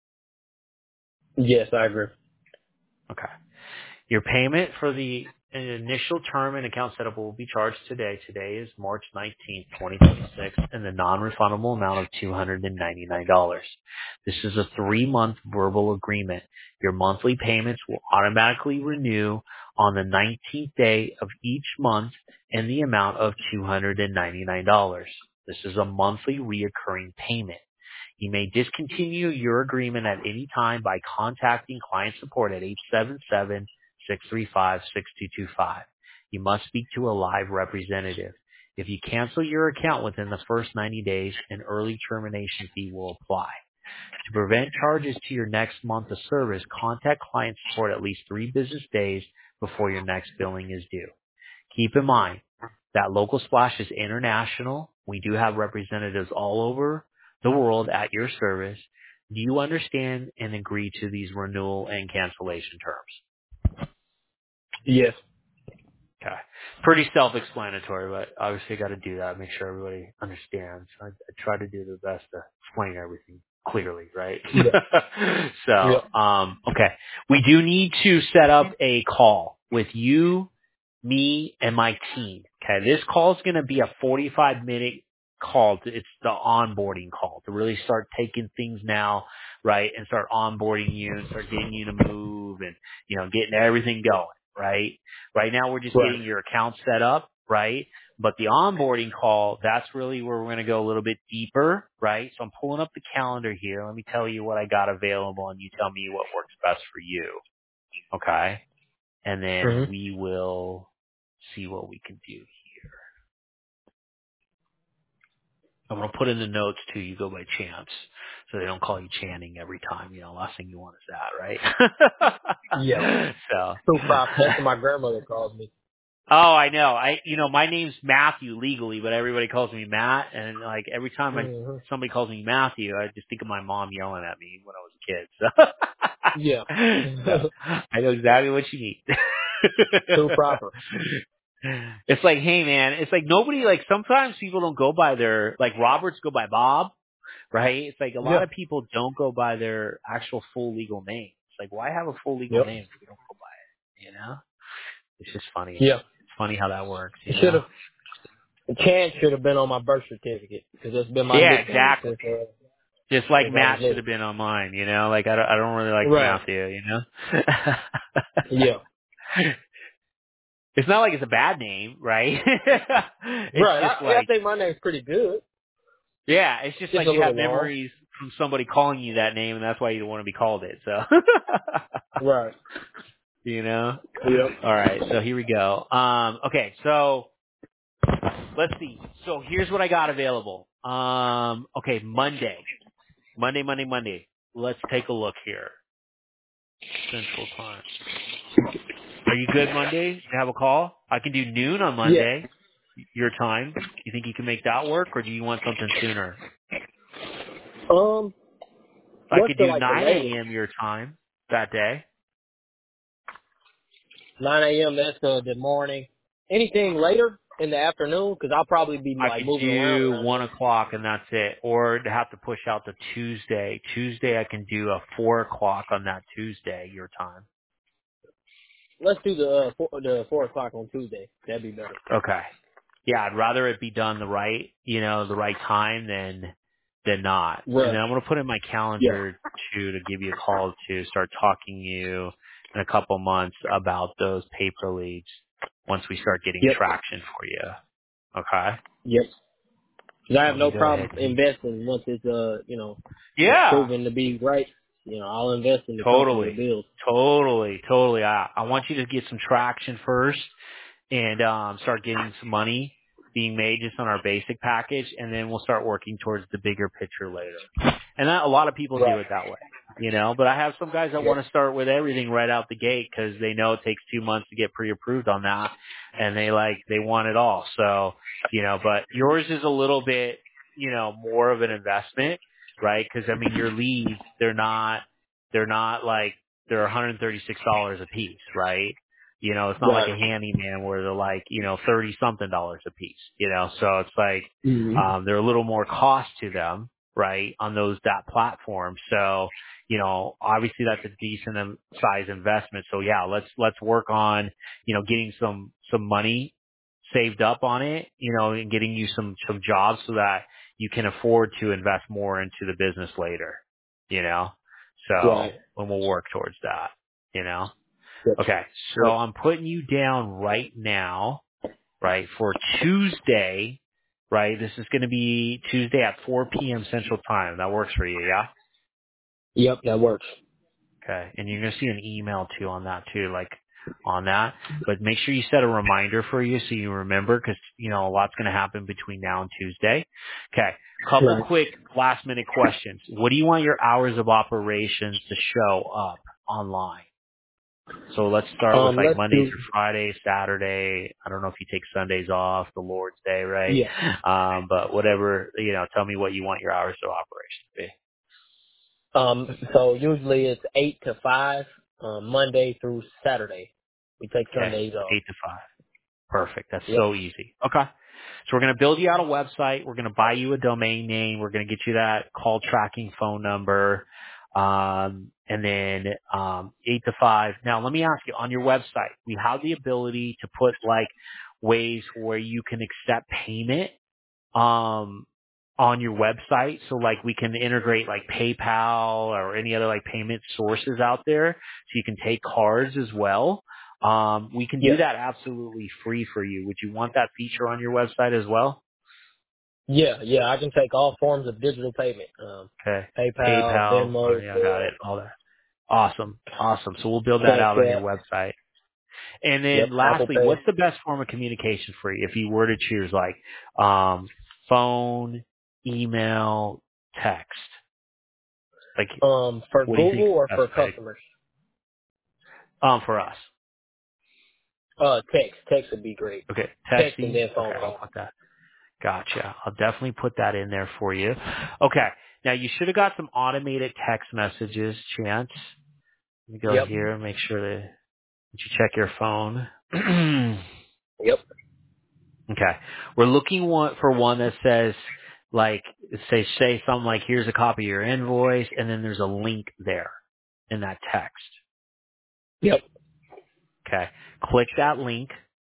Yes, I agree. Okay. Your payment for the initial term and account setup will be charged today. Today is March nineteenth, twenty twenty-six, and the non-refundable amount of two hundred ninety-nine dollars. This is a three-month verbal agreement. Your monthly payments will automatically renew on the nineteenth day of each month in the amount of two hundred ninety-nine dollars. This is a monthly reoccurring payment. You may discontinue your agreement at any time by contacting client support at eight seven seven, six three five, six two two five. You must speak to a live representative. If you cancel your account within the first ninety days, an early termination fee will apply. To prevent charges to your next month of service, contact client support at least three business days before your next billing is due. Keep in mind that Local Splash is international. We do have representatives all over the world at your service. Do you understand and agree to these renewal and cancellation terms? Yes. Okay. Pretty self-explanatory, but obviously got to do that, make sure everybody understands. I, I try to do the best to explain everything clearly, right? Yeah. so, Yep. um, okay. We do need to set up a call with you, me, and my team. Okay. This call is going to be a forty-five minute call. To, it's the onboarding call to really start taking things now, right? And start onboarding you and start getting you to move and, you know, getting everything going, right? Right now we're just Right. getting your account set up, right? But the onboarding call, that's really where we're going to go a little bit deeper, right? So I'm pulling up the calendar here. Let me tell you what I got available and you tell me what works best for you. Okay? And then Mm-hmm. we will see what we can do here. I'm going to put in the notes too, you go by Chance. So they don't call you Channing every time, you know, last thing you want is that, Yeah. right? so. True props. That's what my grandmother calls me. Oh, I know. I, you know, my name's Matthew legally, but everybody calls me Matt. And like every time I, Mm-hmm. somebody calls me Matthew, I just think of my mom yelling at me when I was a Yeah. kid. So, so I know exactly what you need. Too proper. It's like, hey man, it's like nobody, like sometimes people don't go by their, like Roberts go by Bob, right? It's like a lot Yeah. of people don't go by their actual full legal name. It's like, why have a full legal Yep. name if you don't go by it, you know? It's just funny. Yeah. It's funny how that works, It you should know? have. The chance should have been on my birth certificate because that's been my Yeah, nickname exactly. since uh, Just like since I was Matt should little. have been on mine, you know? Like I don't, I don't really like Right. Matthew, you know? Yeah. It's not like it's a bad name, right? It's Right. just I, I like, think my name's pretty good. yeah, it's just Just like a you have little long. memories from somebody calling you that name, and that's why you don't want to be called it. So, Right. you know. Yep. All right, so here we go. Um, okay, so let's see. So here's what I got available. Um, okay, Monday, Monday, Monday, Monday. Let's take a look here. Central Time. Are you good Monday to have a call? I can do noon on Yeah. Monday, your time. You think you can make that work, or do you want something sooner? Um. I What's could the do like the nine latest? a.m. your time that day. nine a.m. That's uh, the morning. Anything later in the afternoon? Because I'll probably be I like could moving around do around one there. o'clock and that's it. Or to have to push out to Tuesday. Tuesday I can do a four o'clock on that Tuesday, your time. Let's do the uh, four, the four o'clock on Tuesday. That'd be better. Okay. Yeah, I'd rather it be done the right, you know, the right time than than not. And Right. then I'm going to put in my Yeah. calendar to to give you a call to start talking to you in a couple months about those paper leads once we start getting Yep. traction for you. Okay? Yep. Because I So have let me no go ahead problem here. investing once it's uh you know Yeah. proven to be right. You know, I'll invest in the company to Totally. build. Totally. Totally. I, I want you to get some traction first and um, start getting some money being made just on our basic package, and then we'll start working towards the bigger picture later. And that, a lot of people do Right. it that way, you know. But I have some guys that Yep. want to start with everything right out the gate because they know it takes two months to get pre-approved on that, and they like they want it all. So, you know, but yours is a little bit, you know, more of an investment, right? Because I mean, your leads, they're not, they're not like they're one hundred thirty-six dollars a piece, right? You know, it's not like a Right. handyman where they're like, you know, thirty something dollars a piece, you know, so it's like, hmm um, they're a little more cost to them, right, on those, that platform. So, you know, obviously that's a decent um, size investment. So yeah, let's, let's work on, you know, getting some, some money saved up on it, you know, and getting you some, some jobs so that you can afford to invest more into the business later, you know, Right. so, and we'll work towards that, you know. Yep. Okay, so Yep. I'm putting you down right now, right, for Tuesday, right? This is going to be Tuesday at four p.m. Central Time. That works for you, yeah? Yep. That works. Okay, and you're going to see an email too on that too, like on that. But make sure you set a reminder for you so you remember because, you know, a lot's going to happen between now and Tuesday. Okay, couple Right. quick last minute questions. What do you want your hours of operations to show up online? So let's start with Um. like Let's Monday do. through Friday, Saturday. I don't know if you take Sundays off, the Lord's Day, right? Yeah. Um, but whatever, you know, tell me what you want your hours of operation to be. Um. So usually it's eight to five, um, Monday through Saturday. We take Okay. Sundays off. Eight to five. Perfect. That's Yep. so easy. Okay. So we're going to build you out a website. We're going to buy you a domain name. We're going to get you that call tracking phone number. Um, and then, um, eight to five. Now let me ask you on your website, we have the ability to put like ways where you can accept payment um on your website, so like we can integrate like PayPal or any other like payment sources out there so you can take cards as well. Um we can do Yep. that absolutely free for you. Would you want that feature on your website as well? Yeah. Yeah. I can take all forms of digital payment. Um. Okay. PayPal, PayPal, oh Venmo, yeah, got it, all that. Awesome. Awesome. So we'll build that Cash out on your App. website. And Yep. then Apple lastly, Pay. what's the best form of communication for you if you were to choose like um phone, email, text? Like Um. For what do you think Google is or the best for way customers? to, um, for us? Uh. Text. Text would be great. Okay, Text and texting. then phone Okay, I'll call. put that. Gotcha. I'll definitely put that in there for you. Okay, now you should have got some automated text messages, Chance. Let me go Yep. here and make sure that that you check your phone. Yep. Okay, we're looking one for one that says like say say something like here's a copy of your invoice, and then there's a link there in that text. Yep. Okay, click that link.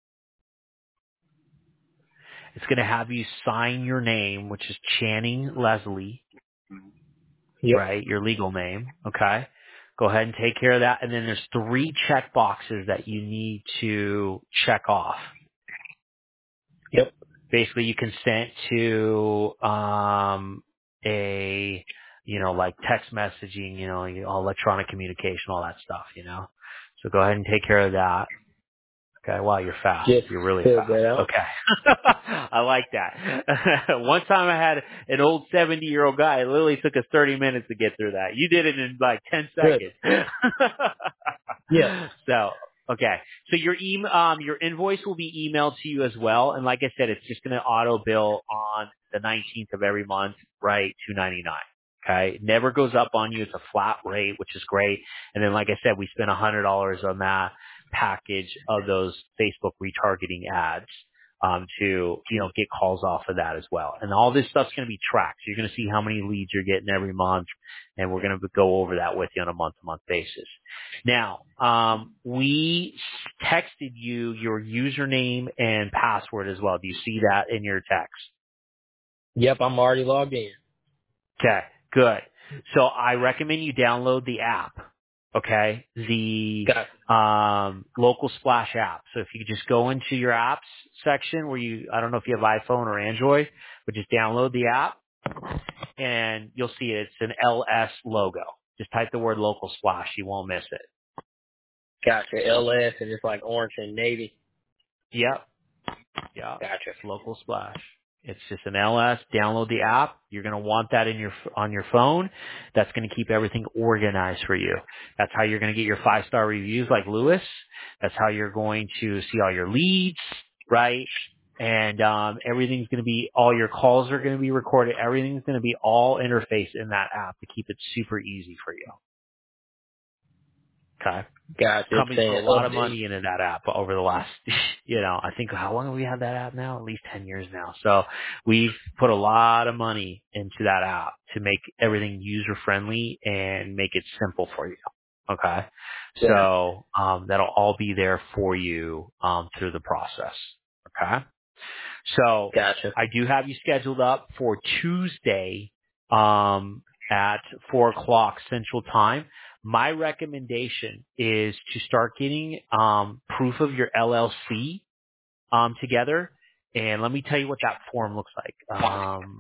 It's going to have you sign your name, which is Channing Leslie, Yep. right? Your legal name. Okay. Go ahead and take care of that. And then there's three check boxes that you need to check off. Yep. Basically, you consent to um, a, you know, like text messaging, you know, electronic communication, all that stuff, you know. So go ahead and take care of that. Okay, wow, you're fast. Just You're really filled fast. that out. Okay. I like that. One time I had an old seventy year old guy. It literally took us thirty minutes to get through that. You did it in like ten Good. seconds. Yes. So, okay. So your em um, your invoice will be emailed to you as well. And like I said, it's just going to auto bill on the nineteenth of every month, right? two ninety-nine. Okay. It never goes up on you. It's a flat rate, which is great. And then, like I said, we spent a hundred dollars on that package of those Facebook retargeting ads um, to, you know, get calls off of that as well. And all this stuff's going to be tracked. So you're going to see how many leads you're getting every month, and we're going to go over that with you on a month-to-month basis. Now, um, we texted you your username and password as well. Do you see that in your text? Yep. I'm already logged in. Okay, good. So I recommend you download the app. Okay, the Got um, Local Splash app. So if you could just go into your apps section where you, I don't know if you have iPhone or Android, but just download the app and you'll see it. It's an L S logo. Just type the word Local Splash. You won't miss it. Gotcha. L S and it's like orange and navy. Yep. Yeah, Gotcha. it's Local Splash. It's just an L S. Download the app. You're going to want that in your on your phone. That's going to keep everything organized for you. That's how you're going to get your five star reviews like Lewis. That's how you're going to see all your leads, right? And um, everything's going to be all your calls are going to be recorded. Everything's going to be all interfaced in that app to keep it super easy for you. Okay. Gotcha. It's Companies put a saying lot of update. money into that app over the last, you know, I think how long have we had that app now? At least ten years now. So we've put a lot of money into that app to make everything user friendly and make it simple for you. Okay. Yeah. So, um, that'll all be there for you, um, through the process. Okay. So Gotcha. I do have you scheduled up for Tuesday, um, at four o'clock Central Time. My recommendation is to start getting um, proof of your L L C um, together. And let me tell you what that form looks like. Um,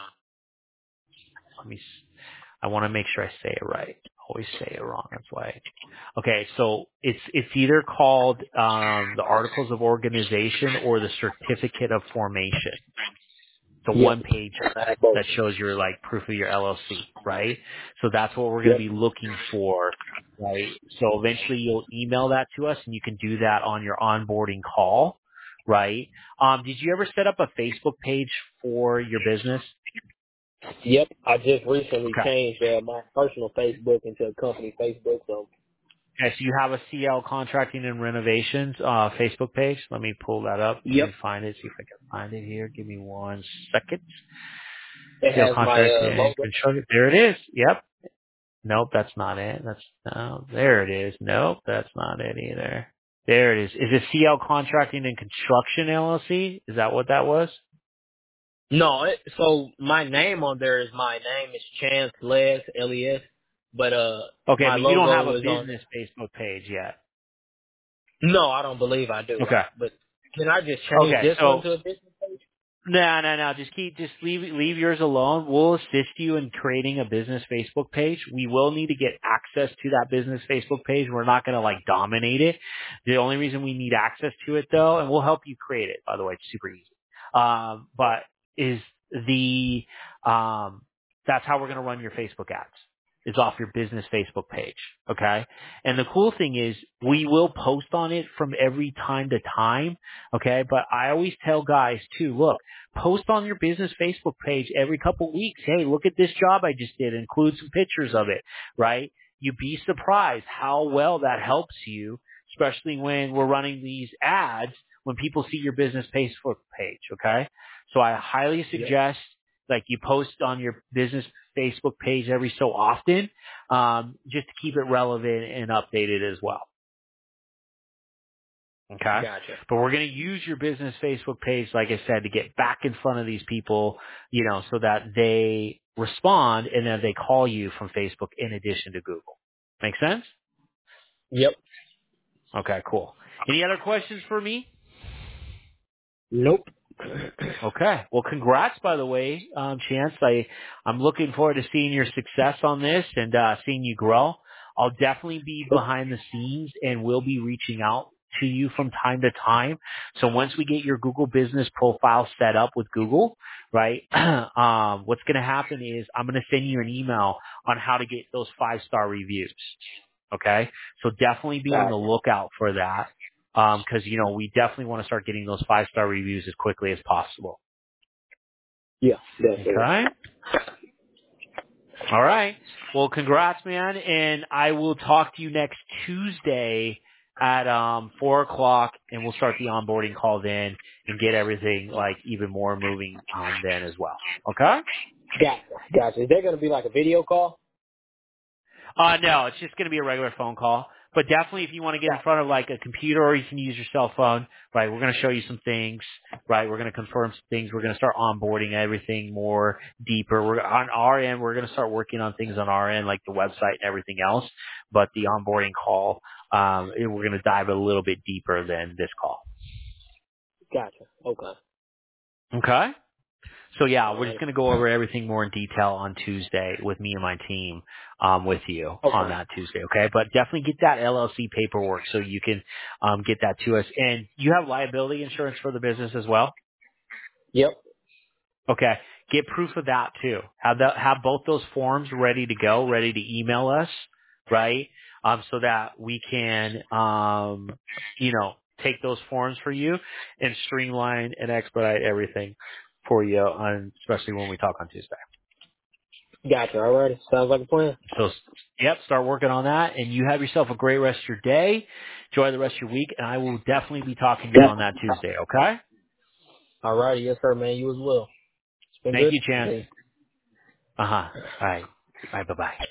let me. s- I want to make sure I say it right. I always say it wrong. That's why. Okay, so it's it's either called um, the Articles of Organization or the Certificate of Formation. It's a Yep. one pager I have both. that shows your like proof of your L L C, right? So that's what we're going Yep. to be looking for, right? So eventually you'll email that to us and you can do that on your onboarding call, right? Um, did you ever set up a Facebook page for your business? Yep. I just recently Okay. changed uh, my personal Facebook into a company Facebook. So. Okay, so you have a C L Contracting and Renovations uh, Facebook page. Let me pull that up. Let Yep. me find it. See if I can find it here. Give me one second. It C L has my Contracting uh, and logo. Construction. There it is. Yep. Nope, that's not it. That's no, there it is. Nope, that's not it either. There it is. Is it C L Contracting and Construction L L C? Is that what that was? No, it, so my name on there is my name is Chance Les L E S, but uh, Okay, my but you don't have logo a is on. business Facebook page yet. No, I don't believe I do. Okay. But can I just change Okay, this one so to a business page? no, no, no. Just keep, just leave, leave yours alone. We'll assist you in creating a business Facebook page. We will need to get access to that business Facebook page. We're not going to like dominate it. The only reason we need access to it though, and we'll help you create it, by the way, it's super easy. Um, but is the, um, that's how we're going to run your Facebook ads. Is off your business Facebook page. Okay. And the cool thing is we will post on it from every time to time. Okay. But I always tell guys too, look, post on your business Facebook page every couple weeks. Hey, look at this job I just did. Include some pictures of it, right? You'd be surprised how well that helps you, especially when we're running these ads, when people see your business Facebook page, okay? So I highly Yep. suggest like you post on your business Facebook page every so often, um, just to keep it relevant and updated as well. Okay. Gotcha. But we're going to use your business Facebook page, like I said, to get back in front of these people, you know, so that they respond and then they call you from Facebook in addition to Google. Make sense? Yep. Okay, cool. Any other questions for me? Nope. Okay. Well, congrats, by the way, um, Chance. I, I'm looking forward to seeing your success on this and uh, seeing you grow. I'll definitely be behind the scenes and we'll be reaching out to you from time to time. So once we get your Google business profile set up with Google, right, um, what's going to happen is I'm going to send you an email on how to get those five-star reviews. Okay? So definitely be on the Gotcha. lookout for that. Um, cause you know, we definitely want to start getting those five star reviews as quickly as possible. Yeah, definitely. Okay. All right. Well, congrats, man. And I will talk to you next Tuesday at, um, four o'clock and we'll start the onboarding call then and get everything like even more moving, um, then as well. Okay. Gotcha. Gotcha. Is there going to be like a video call? Uh, no, it's just going to be a regular phone call. But definitely if you want to get in front of like a computer or you can use your cell phone, right, we're going to show you some things, right? We're going to confirm some things. We're going to start onboarding everything more deeper. We're on our end, we're going to start working on things on our end, like the website and everything else. But the onboarding call, um, we're going to dive a little bit deeper than this call. Gotcha. Okay. Okay? So yeah, All we're just right. going to go over everything more in detail on Tuesday with me and my team, um, with you on Okay. that Tuesday. Okay. But definitely get that L L C paperwork so you can, um, get that to us. And you have liability insurance for the business as well. Yep. Okay. Get proof of that too. Have that, have both those forms ready to go, ready to email us, right? Um, so that we can, um, you know, take those forms for you and streamline and expedite everything for you on, especially when we talk on Tuesday. Gotcha. All right. Sounds like a plan. So, yep, start working on that and you have yourself a great rest of your day. Enjoy the rest of your week and I will definitely be talking to you Yeah. on that Tuesday. Okay. All righty. Yes, sir, man. You as well. It's been Thank good. you, Chance. See you. Uh huh. All right. All right. Bye bye.